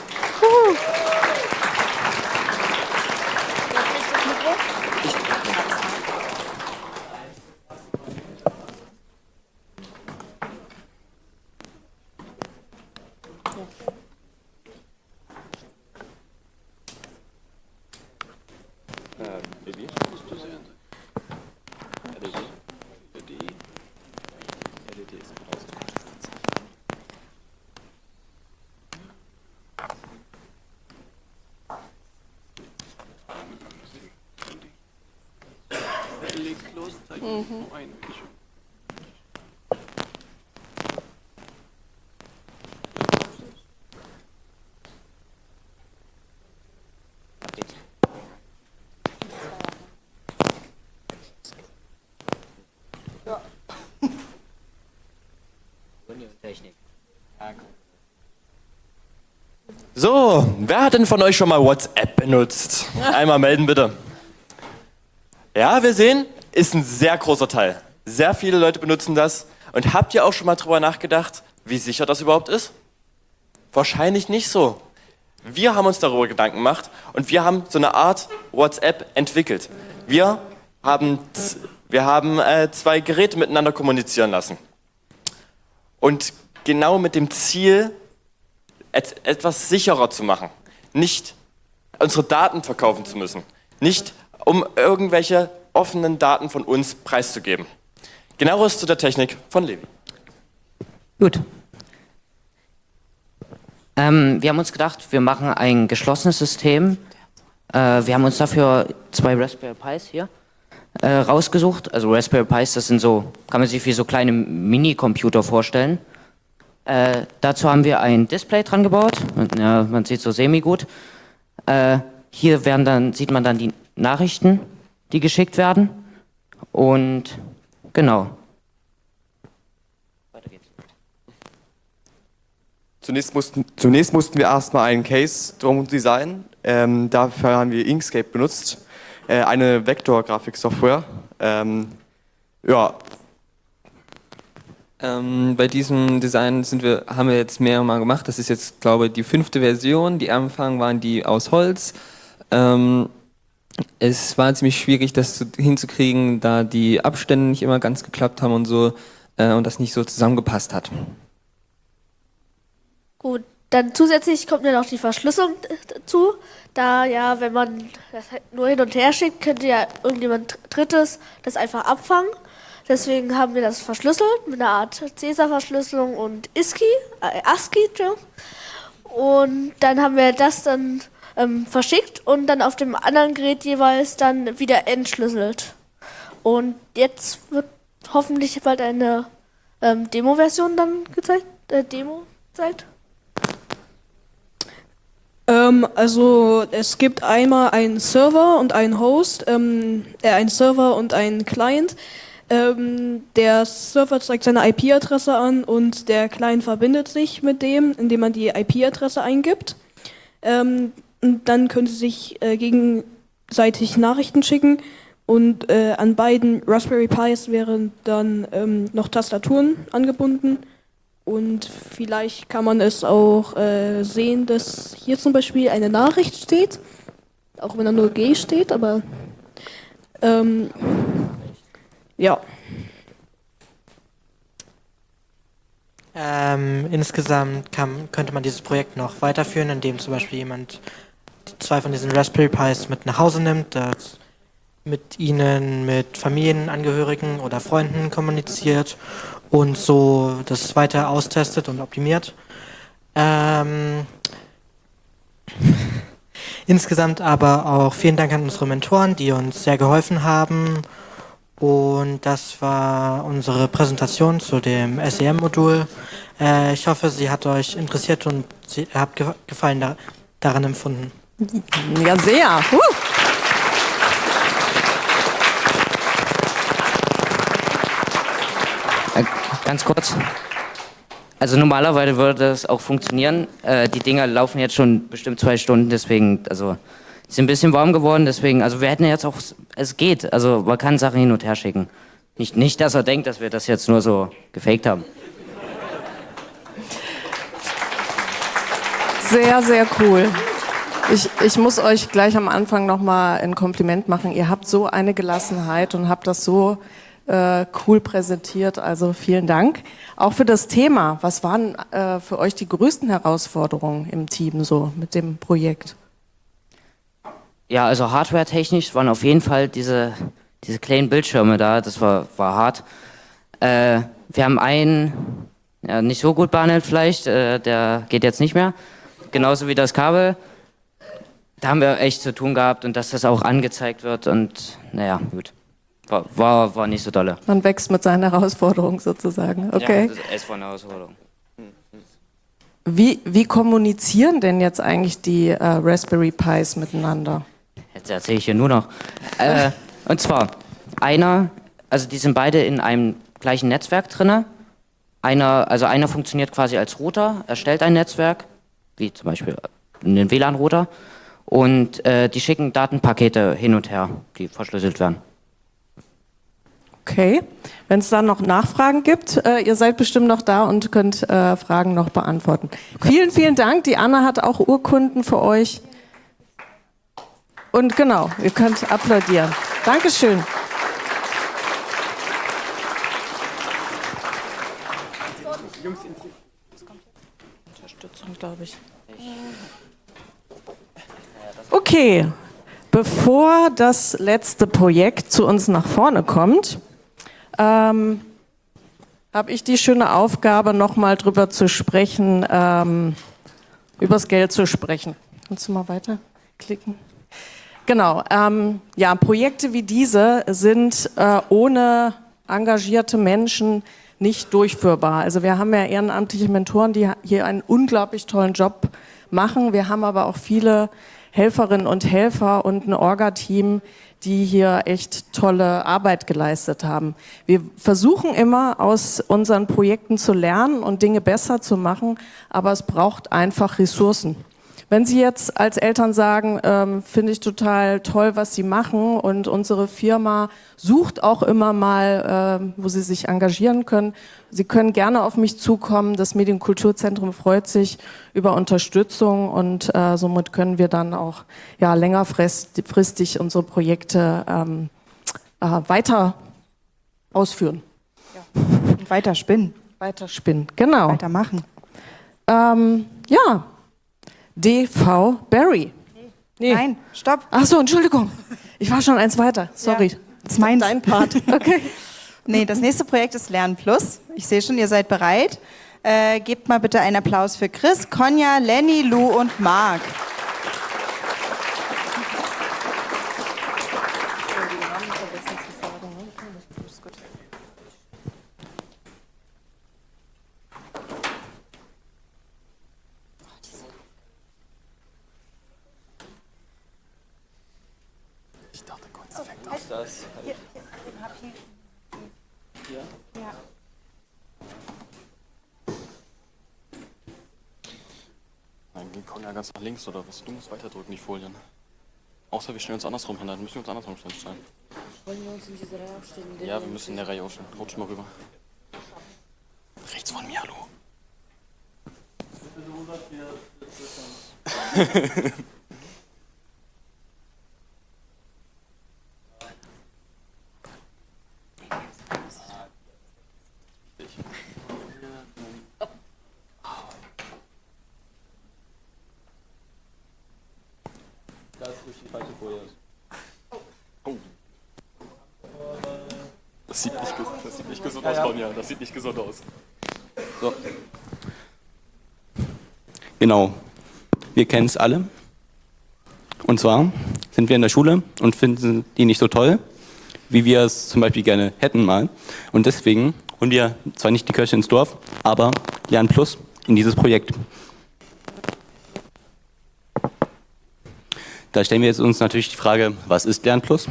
So, wer hat denn von euch schon mal WhatsApp benutzt? Einmal melden bitte. Ja, wir sehen, ist ein sehr großer Teil. Sehr viele Leute benutzen das. Und habt ihr auch schon mal drüber nachgedacht, wie sicher das überhaupt ist? Wahrscheinlich nicht so. Wir haben uns darüber Gedanken gemacht und wir haben so eine Art WhatsApp entwickelt. Wir haben 2 Geräte miteinander kommunizieren lassen. Und genau mit dem Ziel, etwas sicherer zu machen. Nicht unsere Daten verkaufen zu müssen. Nicht um irgendwelche offenen Daten von uns preiszugeben. Genaueres zu der Technik von Levi. Gut. Wir haben uns gedacht, wir machen ein geschlossenes System. Wir haben uns dafür 2 Raspberry Pis hier rausgesucht. Also Raspberry Pis, das sind so, kann man sich wie so kleine Mini-Computer vorstellen. Dazu haben wir ein Display dran gebaut. Ja, man sieht so semi-gut. Hier sieht man dann die Nachrichten, die geschickt werden. Und genau. Weiter geht's. Zunächst mussten wir erstmal einen Case drum designen. Dafür haben wir Inkscape benutzt, eine Vektorgrafik-Software. Bei diesem Design haben wir jetzt mehrere Mal gemacht. Das ist jetzt, glaube ich, die 5. Version. Die am Anfang waren die aus Holz. Es war ziemlich schwierig, das hinzukriegen, da die Abstände nicht immer ganz geklappt haben und so und das nicht so zusammengepasst hat. Gut, dann zusätzlich kommt ja noch die Verschlüsselung dazu. Da ja, wenn man das halt nur hin und her schickt, könnte ja irgendjemand Drittes das einfach abfangen. Deswegen haben wir das verschlüsselt mit einer Art Cäsar-Verschlüsselung und ASCII. Und dann haben wir das dann verschickt und dann auf dem anderen Gerät jeweils dann wieder entschlüsselt. Und jetzt wird hoffentlich bald eine Demo-Version dann gezeigt. Demo-Zeit. Also es gibt einmal einen Server und einen Host, einen Server und einen Client. Der Server zeigt seine IP-Adresse an und der Client verbindet sich mit dem, indem man die IP-Adresse eingibt. Und dann können sie sich gegenseitig Nachrichten schicken und an beiden Raspberry Pis wären dann noch Tastaturen angebunden. Und vielleicht kann man es auch sehen, dass hier zum Beispiel eine Nachricht steht, auch wenn da nur G steht, aber ja. Insgesamt könnte man dieses Projekt noch weiterführen, indem zum Beispiel jemand 2 von diesen Raspberry Pis mit nach Hause nimmt, mit ihnen, mit Familienangehörigen oder Freunden kommuniziert und so das weiter austestet und optimiert. Insgesamt aber auch vielen Dank an unsere Mentoren, die uns sehr geholfen haben. Und das war unsere Präsentation zu dem SEM-Modul. Ich hoffe, sie hat euch interessiert und ihr habt Gefallen daran empfunden. Ja, sehr. Ganz kurz. Also normalerweise würde das auch funktionieren. Die Dinger laufen jetzt schon bestimmt 2 Stunden, deswegen, also ist ein bisschen warm geworden, deswegen, also wir hätten jetzt auch, es geht, also man kann Sachen hin und her schicken. Nicht, dass er denkt, dass wir das jetzt nur so gefaked haben. Sehr, sehr cool. Ich muss euch gleich am Anfang nochmal ein Kompliment machen. Ihr habt so eine Gelassenheit und habt das so cool präsentiert, also vielen Dank. Auch für das Thema, was waren für euch die größten Herausforderungen im Team so mit dem Projekt? Ja, also hardware-technisch waren auf jeden Fall diese kleinen Bildschirme da, das war hart. Wir haben einen, ja, nicht so gut behandelt vielleicht, der geht jetzt nicht mehr. Genauso wie das Kabel. Da haben wir echt zu tun gehabt und dass das auch angezeigt wird und naja, gut. War nicht so dolle. Man wächst mit seinen Herausforderungen sozusagen, okay. Ja, das war eine Herausforderung. Wie kommunizieren denn jetzt eigentlich die Raspberry Pis miteinander? Jetzt erzähle ich hier nur noch. Und zwar, also die sind beide in einem gleichen Netzwerk drin. Einer funktioniert quasi als Router, erstellt ein Netzwerk, wie zum Beispiel einen WLAN-Router, und die schicken Datenpakete hin und her, die verschlüsselt werden. Okay, wenn es dann noch Nachfragen gibt, ihr seid bestimmt noch da und könnt Fragen noch beantworten. Vielen, vielen Dank. Die Anna hat auch Urkunden für euch. Und genau, ihr könnt applaudieren. Dankeschön. Unterstützung, glaube ich. Okay, bevor das letzte Projekt zu uns nach vorne kommt, habe ich die schöne Aufgabe, nochmal drüber zu sprechen, übers Geld zu sprechen. Kannst du mal weiterklicken? Genau, ja, Projekte wie diese sind ohne engagierte Menschen nicht durchführbar. Also wir haben ja ehrenamtliche Mentoren, die hier einen unglaublich tollen Job machen. Wir haben aber auch viele Helferinnen und Helfer und ein Orga-Team, die hier echt tolle Arbeit geleistet haben. Wir versuchen immer, aus unseren Projekten zu lernen und Dinge besser zu machen, aber es braucht einfach Ressourcen. Wenn Sie jetzt als Eltern sagen, finde ich total toll, was Sie machen, und unsere Firma sucht auch immer mal, wo Sie sich engagieren können, Sie können gerne auf mich zukommen. Das Medienkulturzentrum freut sich über Unterstützung und somit können wir dann auch ja, längerfristig unsere Projekte weiter ausführen. Ja. Und weiter spinnen. Weiter spinnen, genau. Weitermachen. Ja, DV Barry. Nee. Nein, stopp. Ach so, Entschuldigung. Ich war schon eins weiter. Sorry. Ja, das ist mein dein Part. Okay. Nee, das nächste Projekt ist LernPlus. Ich sehe schon, ihr seid bereit. Gebt mal bitte einen Applaus für Chris, Konja, Lenny, Lou und Marc. Nein, wir kommen ja ganz nach links oder was? Du musst weiterdrücken, die Folien. Außer wir stellen uns andersrum hin, dann müssen wir uns andersrum stellen. Wollen wir uns in diese Reihe aufstellen? Ja, wir müssen in der Reihe aufstellen. Rutsch mal rüber. Rechts von mir, hallo. Da ist durch die falsche Folie. Oh. Das sieht nicht gesund aus, Ronja. Das sieht nicht gesund aus. So. Genau. Wir kennen es alle. Und zwar sind wir in der Schule und finden die nicht so toll, wie wir es zum Beispiel gerne hätten mal. Und deswegen holen wir zwar nicht die Kirche ins Dorf, aber LernPlus in dieses Projekt. Da stellen wir jetzt uns natürlich die Frage, was ist LernPlus?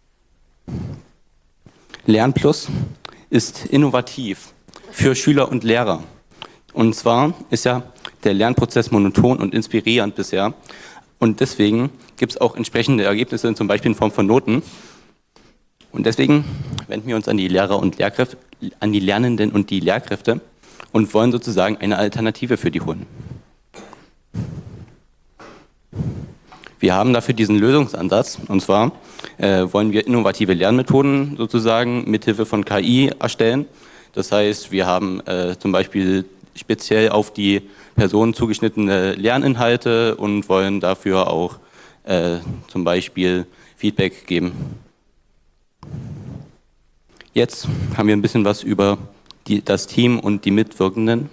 LernPlus ist innovativ für Schüler und Lehrer. Und zwar ist ja der Lernprozess monoton und inspirierend bisher. Und deswegen gibt es auch entsprechende Ergebnisse, zum Beispiel in Form von Noten. Und deswegen wenden wir uns an die Lehrer und Lehrkräfte, an die Lernenden und die Lehrkräfte und wollen sozusagen eine Alternative für die holen. Wir haben dafür diesen Lösungsansatz, und zwar wollen wir innovative Lernmethoden sozusagen mithilfe von KI erstellen. Das heißt, wir haben zum Beispiel speziell auf die Personen zugeschnittene Lerninhalte und wollen dafür auch zum Beispiel Feedback geben. Jetzt haben wir ein bisschen was über das Team und die Mitwirkenden.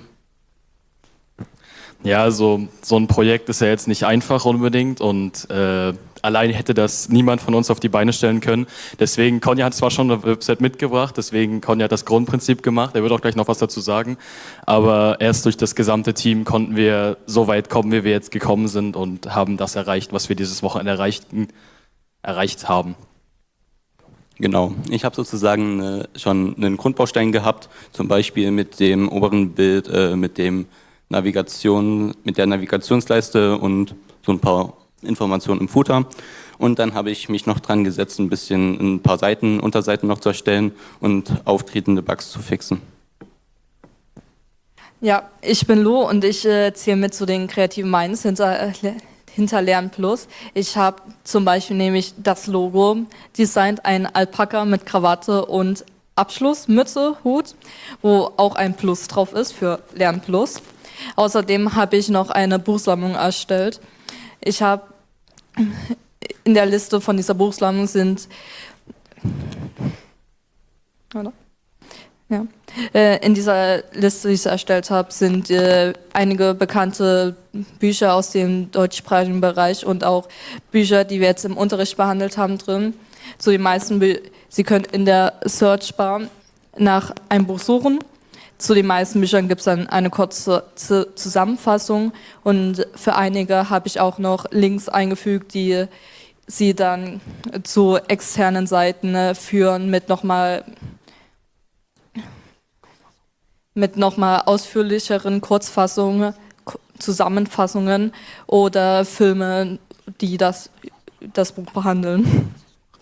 Ja, also so ein Projekt ist ja jetzt nicht einfach unbedingt und allein hätte das niemand von uns auf die Beine stellen können. Deswegen, Konja hat zwar schon eine Website mitgebracht, deswegen Konja hat das Grundprinzip gemacht, er wird auch gleich noch was dazu sagen, aber erst durch das gesamte Team konnten wir so weit kommen, wie wir jetzt gekommen sind und haben das erreicht, was wir dieses Wochenende erreicht haben. Genau, ich habe sozusagen schon einen Grundbaustein gehabt, zum Beispiel mit dem oberen Bild, mit der Navigationsleiste und so ein paar Informationen im Footer. Und dann habe ich mich noch dran gesetzt, ein paar Unterseiten noch zu erstellen und auftretende Bugs zu fixen. Ja, ich bin Lou und ich zähle mit zu den kreativen Minds hinter LernPlus. Ich habe zum Beispiel nämlich das Logo designt, ein Alpaka mit Krawatte und Abschluss, Mütze, Hut, wo auch ein Plus drauf ist für LernPlus. Außerdem habe ich noch eine Buchsammlung erstellt. Ich habe in der Liste von dieser Buchsammlung sind in dieser Liste, die ich erstellt habe, sind einige bekannte Bücher aus dem deutschsprachigen Bereich und auch Bücher, die wir jetzt im Unterricht behandelt haben, drin. Zu den meisten, Sie können in der Searchbar nach einem Buch suchen. Zu den meisten Büchern gibt es dann eine kurze Zusammenfassung und für einige habe ich auch noch Links eingefügt, die Sie dann zu externen Seiten führen mit nochmal ausführlicheren Kurzfassungen, Zusammenfassungen oder Filme, die das Buch behandeln.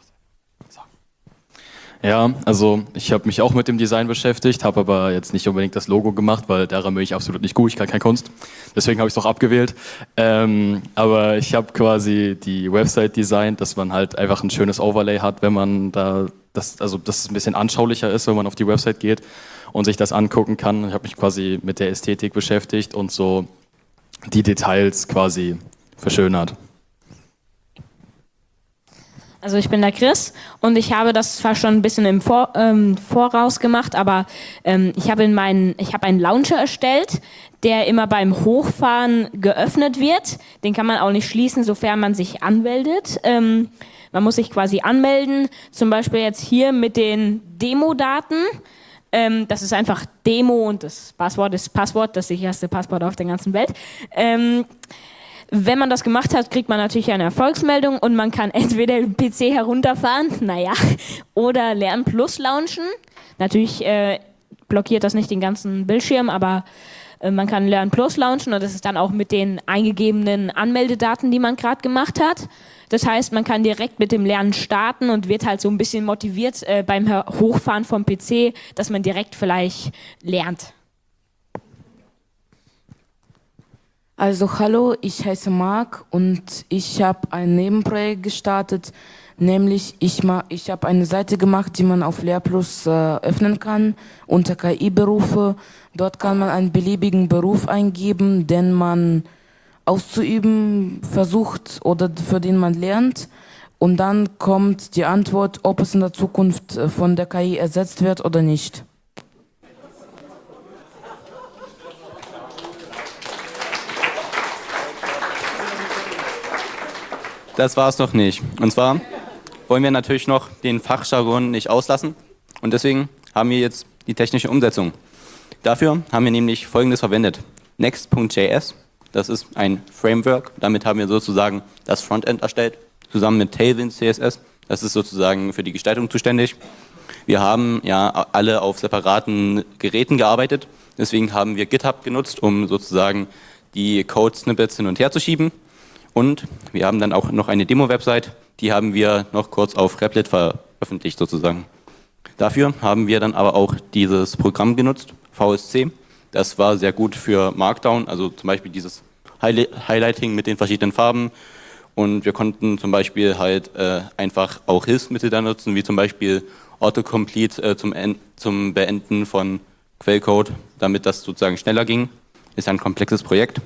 Ja, also ich habe mich auch mit dem Design beschäftigt, habe aber jetzt nicht unbedingt das Logo gemacht, weil daran bin ich absolut nicht gut, ich kann keine Kunst. Deswegen habe ich es auch abgewählt. Aber ich habe quasi die Website designt, dass man halt einfach ein schönes Overlay hat, wenn man dass es ein bisschen anschaulicher ist, wenn man auf die Website geht und sich das angucken kann. Ich habe mich quasi mit der Ästhetik beschäftigt und so die Details quasi verschönert. Also ich bin der Chris und ich habe das zwar schon ein bisschen im Voraus gemacht, aber ich habe einen Launcher erstellt, der immer beim Hochfahren geöffnet wird. Den kann man auch nicht schließen, sofern man sich anmeldet. Man muss sich quasi anmelden, zum Beispiel jetzt hier mit den Demo-Daten. Das ist einfach Demo und das Passwort ist Passwort, das sicherste Passwort auf der ganzen Welt. Wenn man das gemacht hat, kriegt man natürlich eine Erfolgsmeldung und man kann entweder den PC herunterfahren, oder Lern Plus launchen. Natürlich blockiert das nicht den ganzen Bildschirm, aber man kann Lern Plus launchen und das ist dann auch mit den eingegebenen Anmeldedaten, die man gerade gemacht hat. Das heißt, man kann direkt mit dem Lernen starten und wird halt so ein bisschen motiviert beim Hochfahren vom PC, dass man direkt vielleicht lernt. Also hallo, ich heiße Marc und ich habe ein Nebenprojekt gestartet, nämlich ich habe eine Seite gemacht, die man auf Lehrplus öffnen kann, unter KI-Berufe. Dort kann man einen beliebigen Beruf eingeben, den man auszuüben versucht oder für den man lernt. Und dann kommt die Antwort, ob es in der Zukunft von der KI ersetzt wird oder nicht. Das war es noch nicht. Und zwar wollen wir natürlich noch den Fachjargon nicht auslassen. Und deswegen haben wir jetzt die technische Umsetzung. Dafür haben wir nämlich Folgendes verwendet. Next.js, das ist ein Framework. Damit haben wir sozusagen das Frontend erstellt. Zusammen mit Tailwind CSS. Das ist sozusagen für die Gestaltung zuständig. Wir haben ja alle auf separaten Geräten gearbeitet. Deswegen haben wir GitHub genutzt, um sozusagen die Code-Snippets hin und her zu schieben. Und wir haben dann auch noch eine Demo-Website, die haben wir noch kurz auf Replit veröffentlicht sozusagen. Dafür haben wir dann aber auch dieses Programm genutzt, VSC. Das war sehr gut für Markdown, also zum Beispiel dieses Highlighting mit den verschiedenen Farben. Und wir konnten zum Beispiel halt einfach auch Hilfsmittel da nutzen, wie zum Beispiel Autocomplete zum Beenden von Quellcode, damit das sozusagen schneller ging. Ist ein komplexes Projekt.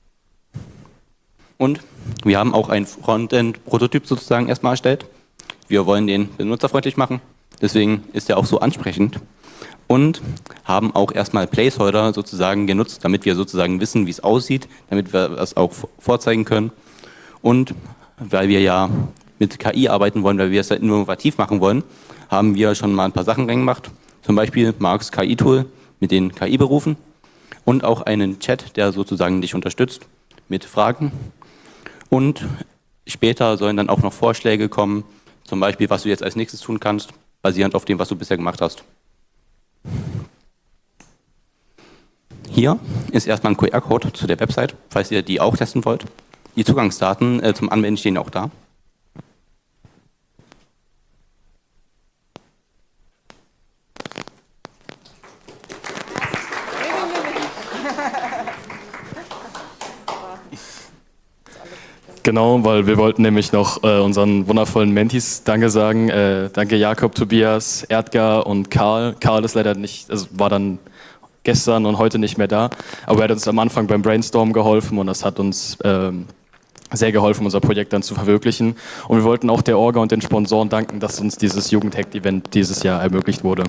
Und wir haben auch ein Frontend-Prototyp sozusagen erstmal erstellt. Wir wollen den benutzerfreundlich machen, deswegen ist er auch so ansprechend. Und haben auch erstmal Placeholder sozusagen genutzt, damit wir sozusagen wissen, wie es aussieht, damit wir das auch vorzeigen können. Und weil wir ja mit KI arbeiten wollen, weil wir es ja innovativ machen wollen, haben wir schon mal ein paar Sachen reingemacht. Zum Beispiel Marks KI-Tool mit den KI-Berufen und auch einen Chat, der sozusagen dich unterstützt mit Fragen. Und später sollen dann auch noch Vorschläge kommen, zum Beispiel, was du jetzt als nächstes tun kannst, basierend auf dem, was du bisher gemacht hast. Hier ist erstmal ein QR-Code zu der Website, falls ihr die auch testen wollt. Die Zugangsdaten zum Anmelden stehen auch da. Genau, weil wir wollten nämlich noch unseren wundervollen Mentis Danke sagen. Danke Jakob, Tobias, Erdgar und Karl. Karl ist leider nicht, also war dann gestern und heute nicht mehr da, aber er hat uns am Anfang beim Brainstorm geholfen und das hat uns sehr geholfen, unser Projekt dann zu verwirklichen. Und wir wollten auch der Orga und den Sponsoren danken, dass uns dieses Jugendhack-Event dieses Jahr ermöglicht wurde.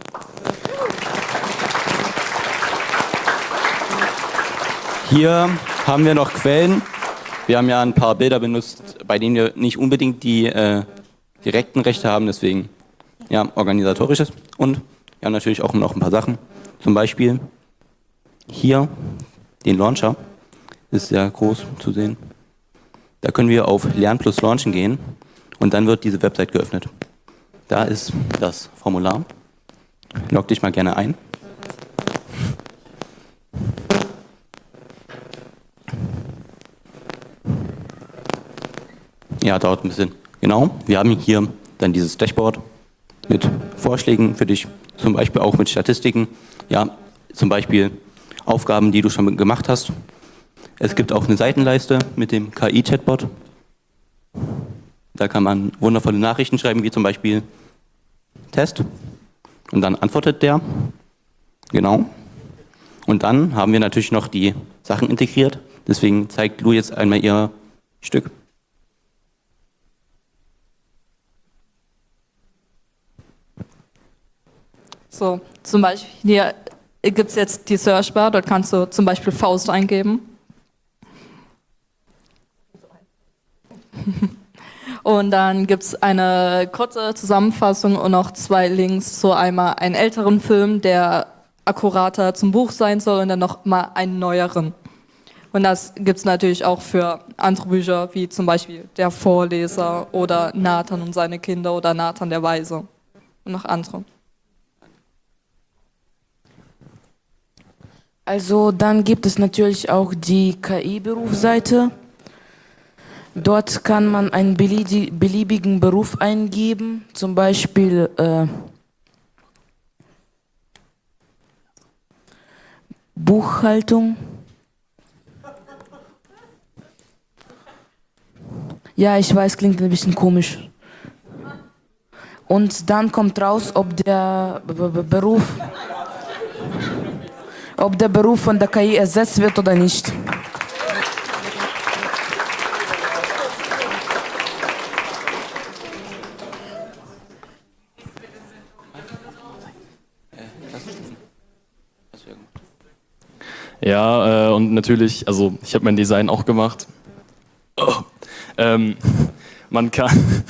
Hier haben wir noch Quellen. Wir haben ja ein paar Bilder benutzt, bei denen wir nicht unbedingt die direkten Rechte haben, deswegen ja, organisatorisches. Und wir haben natürlich auch noch ein paar Sachen. Zum Beispiel hier den Launcher, ist sehr groß zu sehen. Da können wir auf Lern plus Launchen gehen und dann wird diese Website geöffnet. Da ist das Formular. Log dich mal gerne ein. Ja, dauert ein bisschen. Genau, wir haben hier dann dieses Dashboard mit Vorschlägen für dich, zum Beispiel auch mit Statistiken. Ja, zum Beispiel Aufgaben, die du schon gemacht hast. Es gibt auch eine Seitenleiste mit dem KI-Chatbot. Da kann man wundervolle Nachrichten schreiben, wie zum Beispiel Test. Und dann antwortet der. Genau. Und dann haben wir natürlich noch die Sachen integriert, Deswegen zeigt Lou jetzt einmal ihr Stück. So, zum Beispiel hier gibt es jetzt die Searchbar, dort kannst du zum Beispiel Faust eingeben. Und dann gibt es eine kurze Zusammenfassung und noch 2 Links zu einmal einen älteren Film, der akkurater zum Buch sein soll, und dann noch mal einen neueren. Und das gibt es natürlich auch für andere Bücher, wie zum Beispiel Der Vorleser oder Nathan und seine Kinder oder Nathan der Weise und noch andere. Also dann gibt es natürlich auch die KI-Berufsseite. Dort kann man einen beliebigen Beruf eingeben, zum Beispiel Buchhaltung. Ja, ich weiß, klingt ein bisschen komisch. Und dann kommt raus, ob der Beruf von der KI ersetzt wird oder nicht. Ja, und natürlich, also ich habe mein Design auch gemacht. Man kann,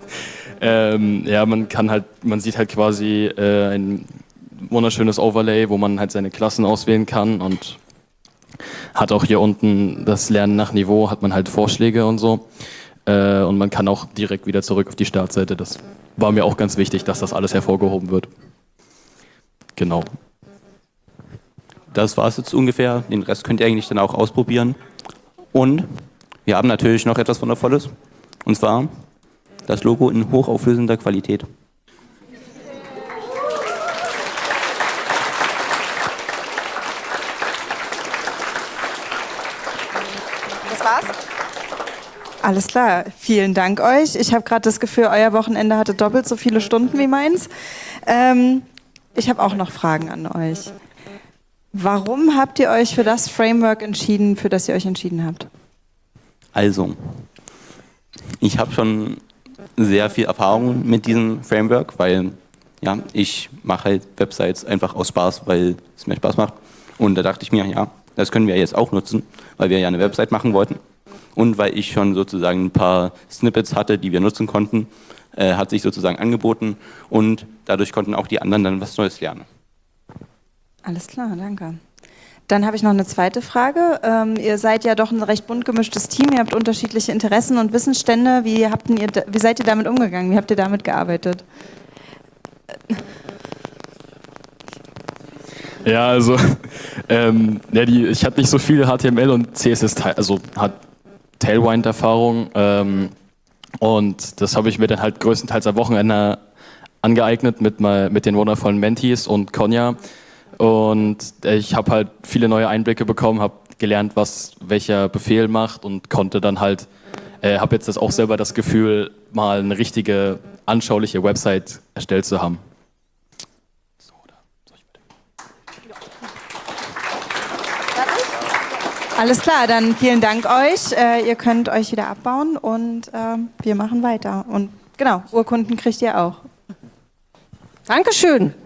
man sieht halt quasi ein wunderschönes Overlay, wo man halt seine Klassen auswählen kann, und hat auch hier unten das Lernen nach Niveau, hat man halt Vorschläge und so. Und man kann auch direkt wieder zurück auf die Startseite. Das war mir auch ganz wichtig, dass das alles hervorgehoben wird. Genau. Das war es jetzt ungefähr. Den Rest könnt ihr eigentlich dann auch ausprobieren. Und wir haben natürlich noch etwas Wundervolles. Und zwar das Logo in hochauflösender Qualität. Das war's? Alles klar, vielen Dank euch. Ich habe gerade das Gefühl, euer Wochenende hatte doppelt so viele Stunden wie meins. Ich habe auch noch Fragen an euch. Warum habt ihr euch für das Framework entschieden, für das ihr euch entschieden habt? Also, ich habe schon sehr viel Erfahrung mit diesem Framework, weil ja, ich mache halt Websites einfach aus Spaß, weil es mir Spaß macht. Und da dachte ich mir, ja, das können wir jetzt auch nutzen, weil wir ja eine Website machen wollten. Und weil ich schon sozusagen ein paar Snippets hatte, die wir nutzen konnten, hat sich sozusagen angeboten, und dadurch konnten auch die anderen dann was Neues lernen. Alles klar, danke. Dann habe ich noch eine zweite Frage. Ihr seid ja doch ein recht bunt gemischtes Team, ihr habt unterschiedliche Interessen und Wissensstände. Wie seid ihr damit umgegangen? Wie habt ihr damit gearbeitet? Ja, also ich hatte nicht so viel HTML und CSS, also Tailwind-Erfahrung, und das habe ich mir dann halt größtenteils am Wochenende angeeignet mit den wundervollen Mentees und Konja. Und ich habe halt viele neue Einblicke bekommen, habe gelernt, was welcher Befehl macht, und konnte dann halt, habe jetzt auch selber das Gefühl, mal eine richtige, anschauliche Website erstellt zu haben. Alles klar, dann vielen Dank euch. Ihr könnt euch wieder abbauen, und wir machen weiter. Und genau, Urkunden kriegt ihr auch. Dankeschön.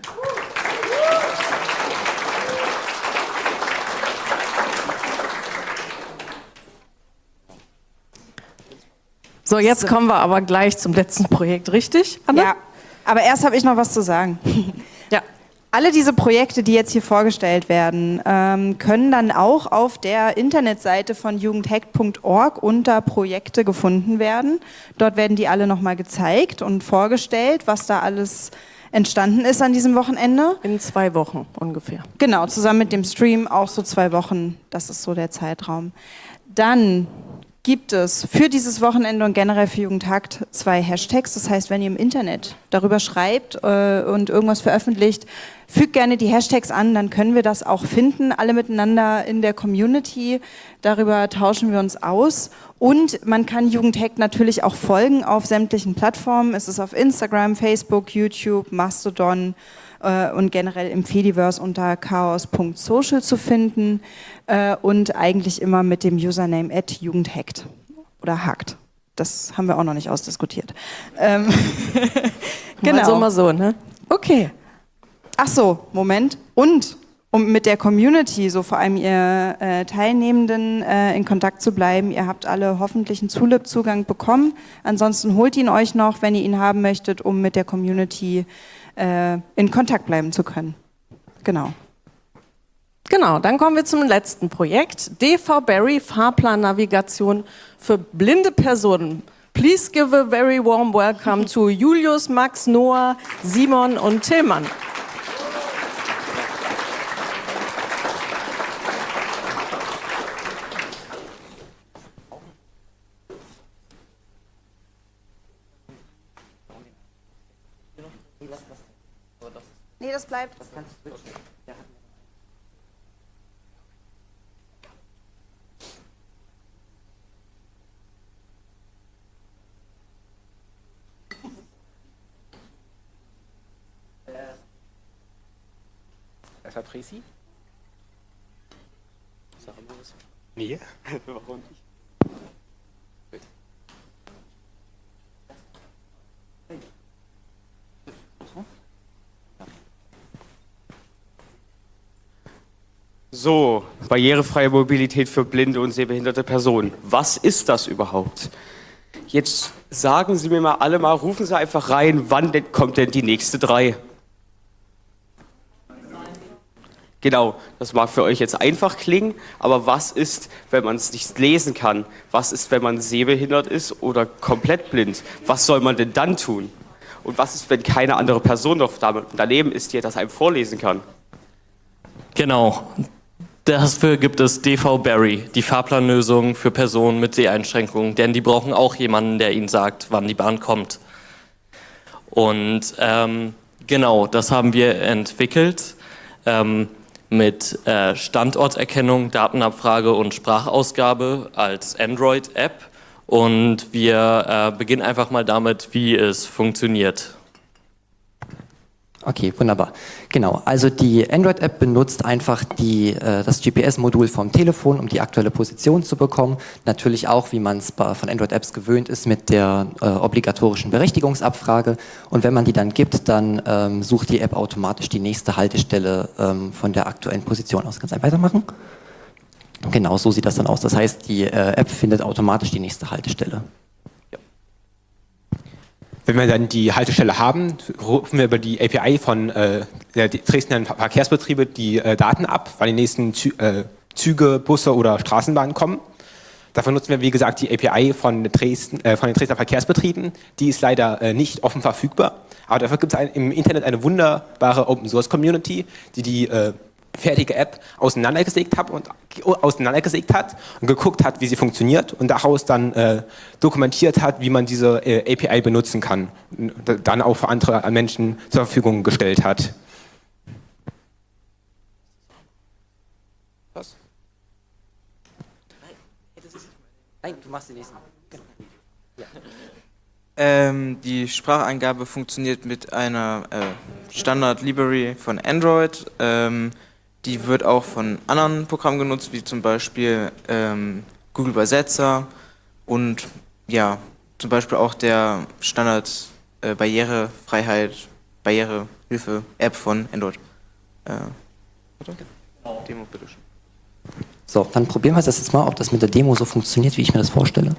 So, jetzt kommen wir aber gleich zum letzten Projekt, richtig, Anna? Ja, aber erst habe ich noch was zu sagen. Ja. Alle diese Projekte, die jetzt hier vorgestellt werden, können dann auch auf der Internetseite von jugendhackt.org unter Projekte gefunden werden. Dort werden die alle nochmal gezeigt und vorgestellt, was da alles entstanden ist an diesem Wochenende. In 2 Wochen ungefähr. Genau, zusammen mit dem Stream auch so 2 Wochen. Das ist so der Zeitraum. Dann gibt es für dieses Wochenende und generell für Jugendhackt 2 Hashtags. Das heißt, wenn ihr im Internet darüber schreibt und irgendwas veröffentlicht, fügt gerne die Hashtags an, dann können wir das auch finden, alle miteinander in der Community. Darüber tauschen wir uns aus. Und man kann Jugendhack natürlich auch folgen auf sämtlichen Plattformen. Es ist auf Instagram, Facebook, YouTube, Mastodon und generell im Fediverse unter chaos.social zu finden und eigentlich immer mit dem Username @jugendhackt oder hackt. Das haben wir auch noch nicht ausdiskutiert. Genau. Mal so, ne? Okay. Ach so, Moment. Und um mit der Community, so vor allem ihr Teilnehmenden, in Kontakt zu bleiben, ihr habt alle hoffentlich einen Zulip-Zugang bekommen. Ansonsten holt ihn euch noch, wenn ihr ihn haben möchtet, um mit der Community in Kontakt bleiben zu können. Genau. Genau, dann kommen wir zum letzten Projekt. DV Barry Fahrplan-Navigation für blinde Personen. Please give a very warm welcome to Julius, Max, Noah, Simon und Tillmann. Nee, das bleibt. Das war Tracy? Sagen wir das? Nee, warum nicht? So, barrierefreie Mobilität für blinde und sehbehinderte Personen. Was ist das überhaupt? Jetzt sagen Sie mir mal alle mal, rufen Sie einfach rein, wann denn, kommt denn die nächste 3? Genau, das mag für euch jetzt einfach klingen, aber was ist, wenn man es nicht lesen kann? Was ist, wenn man sehbehindert ist oder komplett blind? Was soll man denn dann tun? Und was ist, wenn keine andere Person noch daneben ist, die das einem vorlesen kann? Genau. Dafür gibt es DV Barry, die Fahrplanlösung für Personen mit Seheinschränkungen, denn die brauchen auch jemanden, der ihnen sagt, wann die Bahn kommt. Und genau, das haben wir entwickelt mit Standorterkennung, Datenabfrage und Sprachausgabe als Android-App. Und wir beginnen einfach mal damit, wie es funktioniert. Okay, wunderbar. Genau, also die Android-App benutzt einfach das GPS-Modul vom Telefon, um die aktuelle Position zu bekommen. Natürlich auch, wie man es von Android-Apps gewöhnt ist, mit der obligatorischen Berechtigungsabfrage. Und wenn man die dann gibt, dann sucht die App automatisch die nächste Haltestelle von der aktuellen Position aus. Kannst du weitermachen? Genau, so sieht das dann aus. Das heißt, die App findet automatisch die nächste Haltestelle. Wenn wir dann die Haltestelle haben, rufen wir über die API von der Dresdner Verkehrsbetriebe die Daten ab, wann die nächsten Züge, Busse oder Straßenbahnen kommen. Dafür nutzen wir, wie gesagt, die API von den Dresdner Verkehrsbetrieben. Die ist leider nicht offen verfügbar, aber dafür gibt es im Internet eine wunderbare Open-Source-Community, die fertige App auseinandergesägt hat und geguckt hat, wie sie funktioniert und daraus dann dokumentiert hat, wie man diese API benutzen kann und dann auch für andere Menschen zur Verfügung gestellt hat. Was? Nein, du machst den nächsten. Genau. Die Spracheingabe funktioniert mit einer Standard-Library von Android. Die wird auch von anderen Programmen genutzt, wie zum Beispiel Google Übersetzer und ja, zum Beispiel auch der Standard Barrierehilfe-App von Android. Demo, bitteschön. So, dann probieren wir das jetzt mal, ob das mit der Demo so funktioniert, wie ich mir das vorstelle.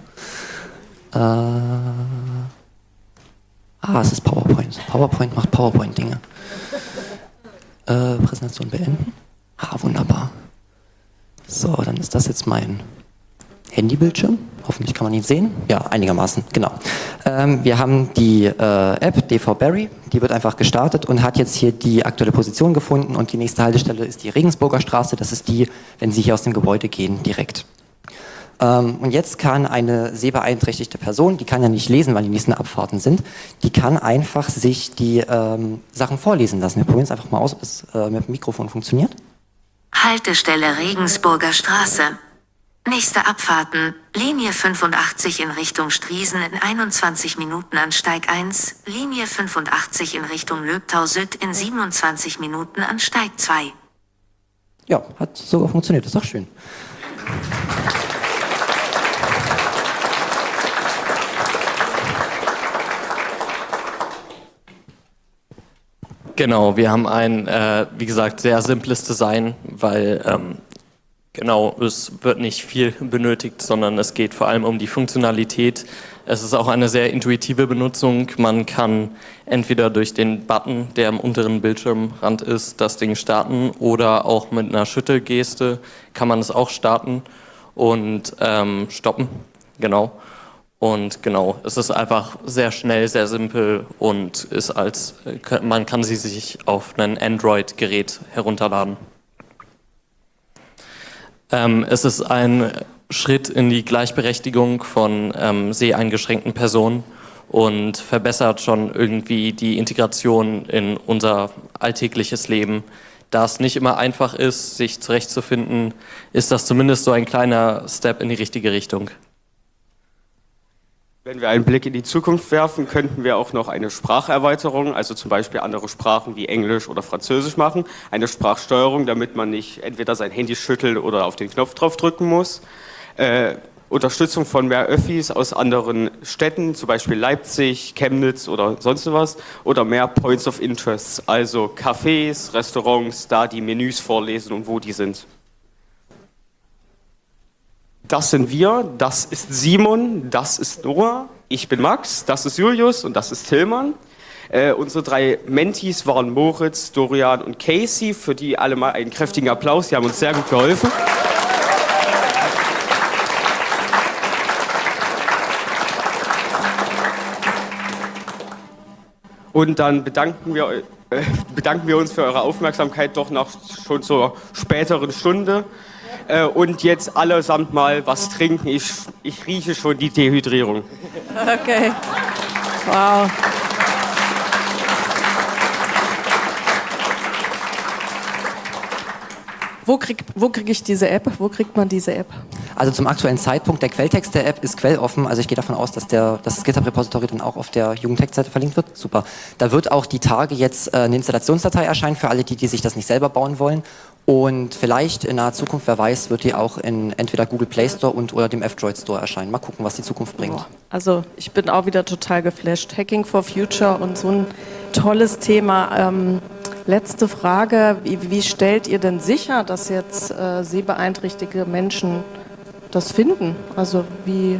Es ist PowerPoint. PowerPoint macht PowerPoint-Dinge. Präsentation beenden. Wunderbar. So, dann ist das jetzt mein Handybildschirm. Hoffentlich kann man ihn sehen. Ja, einigermaßen, genau. Wir haben die App DV Barry, die wird einfach gestartet und hat jetzt hier die aktuelle Position gefunden und die nächste Haltestelle ist die Regensburger Straße. Das ist die, wenn Sie hier aus dem Gebäude gehen, direkt. Und jetzt kann eine sehbeeinträchtigte Person, die kann ja nicht lesen, weil die nächsten Abfahrten sind, die kann einfach sich die Sachen vorlesen lassen. Wir probieren es einfach mal aus, ob es mit dem Mikrofon funktioniert. Haltestelle Regensburger Straße. Nächste Abfahrten, Linie 85 in Richtung Striesen in 21 Minuten an Steig 1, Linie 85 in Richtung Löbtau-Süd in 27 Minuten an Steig 2. Ja, hat sogar funktioniert, das ist doch schön. Genau, wir haben ein, wie gesagt, sehr simples Design, weil genau, es wird nicht viel benötigt, sondern es geht vor allem um die Funktionalität. Es ist auch eine sehr intuitive Benutzung. Man kann entweder durch den Button, der am unteren Bildschirmrand ist, das Ding starten oder auch mit einer Schüttelgeste kann man es auch starten und stoppen. Genau. Und genau, es ist einfach sehr schnell, sehr simpel und ist man kann sie sich auf ein Android-Gerät herunterladen. Es ist ein Schritt in die Gleichberechtigung von seheingeschränkten Personen und verbessert schon irgendwie die Integration in unser alltägliches Leben. Da es nicht immer einfach ist, sich zurechtzufinden, ist das zumindest so ein kleiner Step in die richtige Richtung. Wenn wir einen Blick in die Zukunft werfen, könnten wir auch noch eine Spracherweiterung, also zum Beispiel andere Sprachen wie Englisch oder Französisch machen. Eine Sprachsteuerung, damit man nicht entweder sein Handy schüttelt oder auf den Knopf drauf drücken muss. Unterstützung von mehr Öffis aus anderen Städten, zum Beispiel Leipzig, Chemnitz oder sonst was. Oder mehr Points of Interest, also Cafés, Restaurants, da die Menüs vorlesen und wo die sind. Das sind wir, das ist Simon, das ist Noah, ich bin Max, das ist Julius und das ist Tillmann. Unsere 3 Mentees waren Moritz, Dorian und Casey, für die alle mal einen kräftigen Applaus, die haben uns sehr gut geholfen. Und dann bedanken wir uns für eure Aufmerksamkeit doch noch schon zur späteren Stunde. Und jetzt allesamt mal was trinken. Ich rieche schon die Dehydrierung. Okay. Wow. Wo krieg ich diese App? Wo kriegt man diese App? Also zum aktuellen Zeitpunkt, der Quelltext der App ist quelloffen, also ich gehe davon aus, dass das GitHub-Repository dann auch auf der Jugendtech-Seite verlinkt wird. Super. Da wird auch die Tage jetzt eine Installationsdatei erscheinen für alle, die sich das nicht selber bauen wollen. Und vielleicht in naher Zukunft, wer weiß, wird die auch in entweder Google Play Store oder dem F-Droid Store erscheinen. Mal gucken, was die Zukunft bringt. Also ich bin auch wieder total geflasht. Hacking for Future und so ein tolles Thema. Letzte Frage, wie stellt ihr denn sicher, dass jetzt sehbeeinträchtigte Menschen das finden? Also wie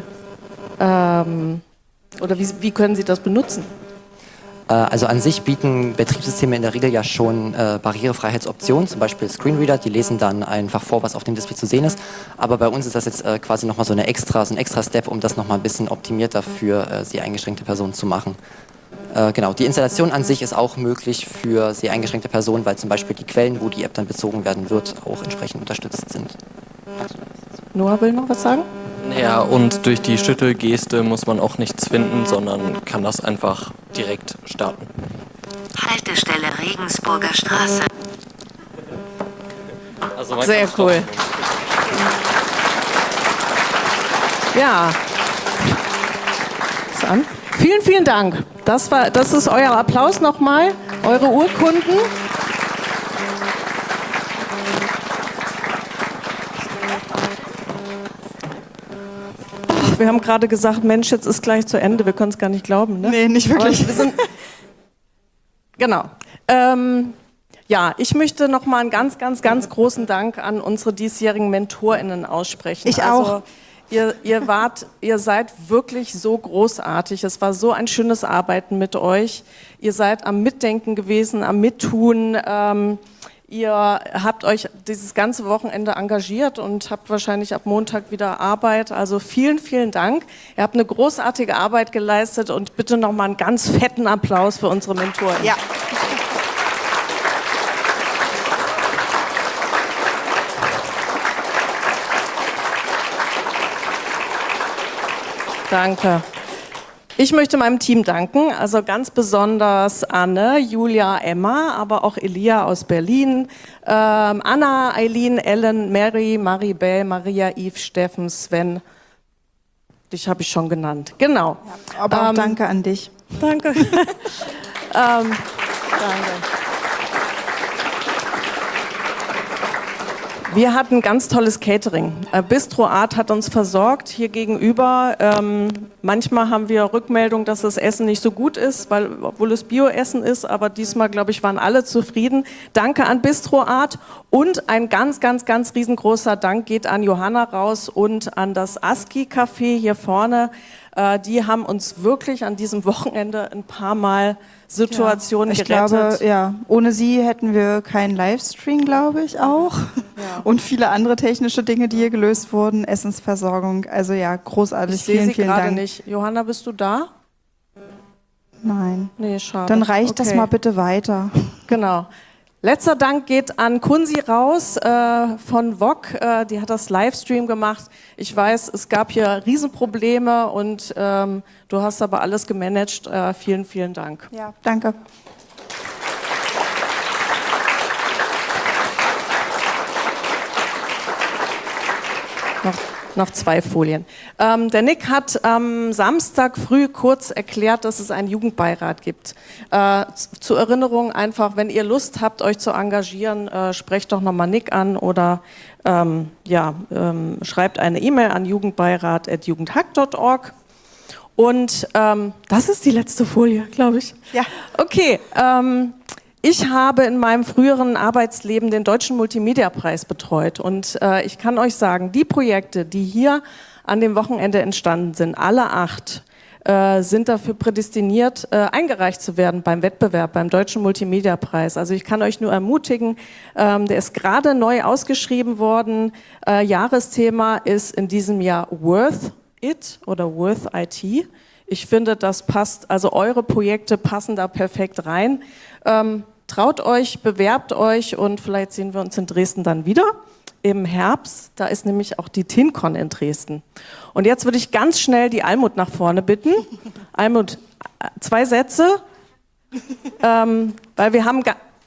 können sie das benutzen? Also an sich bieten Betriebssysteme in der Regel ja schon Barrierefreiheitsoptionen, zum Beispiel Screenreader, die lesen dann einfach vor, was auf dem Display zu sehen ist. Aber bei uns ist das jetzt quasi nochmal so ein extra Step, um das nochmal ein bisschen optimierter für seheingeschränkte Personen zu machen. Genau, die Installation an sich ist auch möglich für seheingeschränkte Personen, weil zum Beispiel die Quellen, wo die App dann bezogen werden wird, auch entsprechend unterstützt sind. Noah will noch was sagen? Ja, und durch die Schüttelgeste muss man auch nichts finden, sondern kann das einfach direkt starten. Haltestelle Regensburger Straße. Also sehr cool. Ja. Ist an. Vielen, vielen Dank. Das ist euer Applaus nochmal, eure Urkunden. Wir haben gerade gesagt, Mensch, jetzt ist gleich zu Ende. Wir können es gar nicht glauben, ne? Nee, nicht wirklich. Genau. Ja, ich möchte noch mal einen ganz, ganz, ganz großen Dank an unsere diesjährigen MentorInnen aussprechen. Ich auch. Ihr seid wirklich so großartig. Es war so ein schönes Arbeiten mit euch. Ihr seid am Mitdenken gewesen, am Mittun. Ihr habt euch dieses ganze Wochenende engagiert und habt wahrscheinlich ab Montag wieder Arbeit. Also vielen, vielen Dank. Ihr habt eine großartige Arbeit geleistet und bitte noch mal einen ganz fetten Applaus für unsere Mentoren. Ja. Danke. Ich möchte meinem Team danken, also ganz besonders Anne, Julia, Emma, aber auch Elia aus Berlin, Anna, Eileen, Ellen, Mary, Maribel, Maria, Yves, Steffen, Sven. Dich habe ich schon genannt. Genau. Ja, aber auch danke an dich. Danke. Danke. Wir hatten ganz tolles Catering. Bistro Art hat uns versorgt hier gegenüber. Manchmal haben wir Rückmeldung, dass das Essen nicht so gut ist, obwohl es Bio-Essen ist. Aber diesmal, glaube ich, waren alle zufrieden. Danke an Bistro Art und ein ganz, ganz, ganz riesengroßer Dank geht an Johanna raus und an das ASCII-Café hier vorne. Die haben uns wirklich an diesem Wochenende ein paar Mal Situationen ich gerettet. glaube, ja, ohne sie hätten wir keinen Livestream, glaube ich auch. Ja. Und viele andere technische Dinge, die hier gelöst wurden, Essensversorgung. Also ja, großartig. Ich sehe vielen, sie vielen gerade Dank. nicht. Johanna, bist du da? Nein. Nee, schade. Dann reicht das Okay. mal bitte weiter. Genau. Letzter Dank geht an Kunzi raus von VOG. Die hat das Livestream gemacht. Ich weiß, es gab hier Riesenprobleme und du hast aber alles gemanagt. Vielen, vielen Dank. Ja, danke. Noch 2 Folien. Der Nick hat am Samstag früh kurz erklärt, dass es einen Jugendbeirat gibt. Zur Erinnerung einfach, wenn ihr Lust habt, euch zu engagieren, sprecht doch nochmal Nick an oder schreibt eine E-Mail an jugendbeirat@jugendhack.org. Und das ist die letzte Folie, glaube ich. Ja. Okay. Ich habe in meinem früheren Arbeitsleben den Deutschen Multimedia-Preis betreut und ich kann euch sagen, die Projekte, die hier an dem Wochenende entstanden sind, alle 8, sind dafür prädestiniert, eingereicht zu werden beim Wettbewerb, beim Deutschen Multimedia-Preis. Also ich kann euch nur ermutigen, der ist gerade neu ausgeschrieben worden. Jahresthema ist in diesem Jahr Worth It oder Worth IT. Ich finde, das passt, also eure Projekte passen da perfekt rein. Traut euch, bewerbt euch und vielleicht sehen wir uns in Dresden dann wieder im Herbst. Da ist nämlich auch die TinCon in Dresden. Und jetzt würde ich ganz schnell die Almut nach vorne bitten. Almut, 2 Sätze, weil wir haben...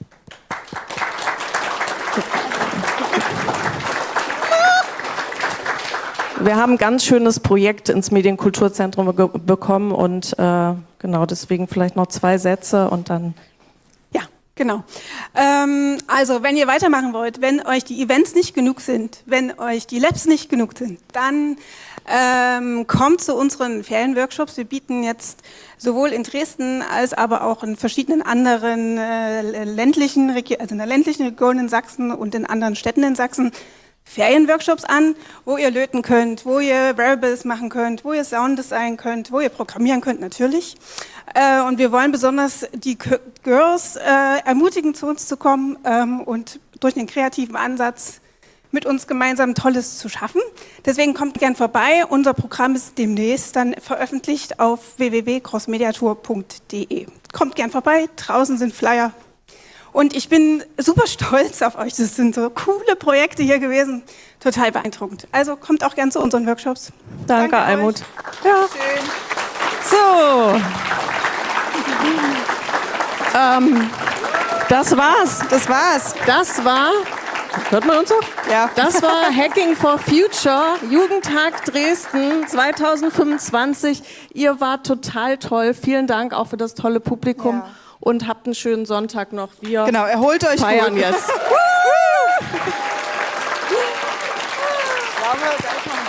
Wir haben ein ganz schönes Projekt ins Medienkulturzentrum bekommen und genau deswegen vielleicht noch 2 Sätze und dann... Genau. Also, wenn ihr weitermachen wollt, wenn euch die Events nicht genug sind, wenn euch die Labs nicht genug sind, dann kommt zu unseren Ferienworkshops. Wir bieten jetzt sowohl in Dresden als aber auch in verschiedenen anderen ländlichen Regionen, also in der ländlichen Region in Sachsen und in anderen Städten in Sachsen, Ferienworkshops an, wo ihr löten könnt, wo ihr Wearables machen könnt, wo ihr Sounddesign könnt, wo ihr programmieren könnt natürlich. Und wir wollen besonders die Girls ermutigen, zu uns zu kommen und durch einen kreativen Ansatz mit uns gemeinsam Tolles zu schaffen. Deswegen kommt gern vorbei. Unser Programm ist demnächst dann veröffentlicht auf www.crossmediatour.de. Kommt gern vorbei, draußen sind Flyer. Und ich bin super stolz auf euch. Das sind so coole Projekte hier gewesen. Total beeindruckend. Also kommt auch gern zu unseren Workshops. Danke Almut. Ja. Schön. So. Das war's. Das war's. Das war... Hört man uns so? Ja. Das war Hacking for Future, Jugendtag Dresden 2025. Ihr wart total toll. Vielen Dank auch für das tolle Publikum. Ja. Und habt einen schönen Sonntag noch. Wir genau, erholt euch feiern gut. jetzt. Ich glaube, da ist noch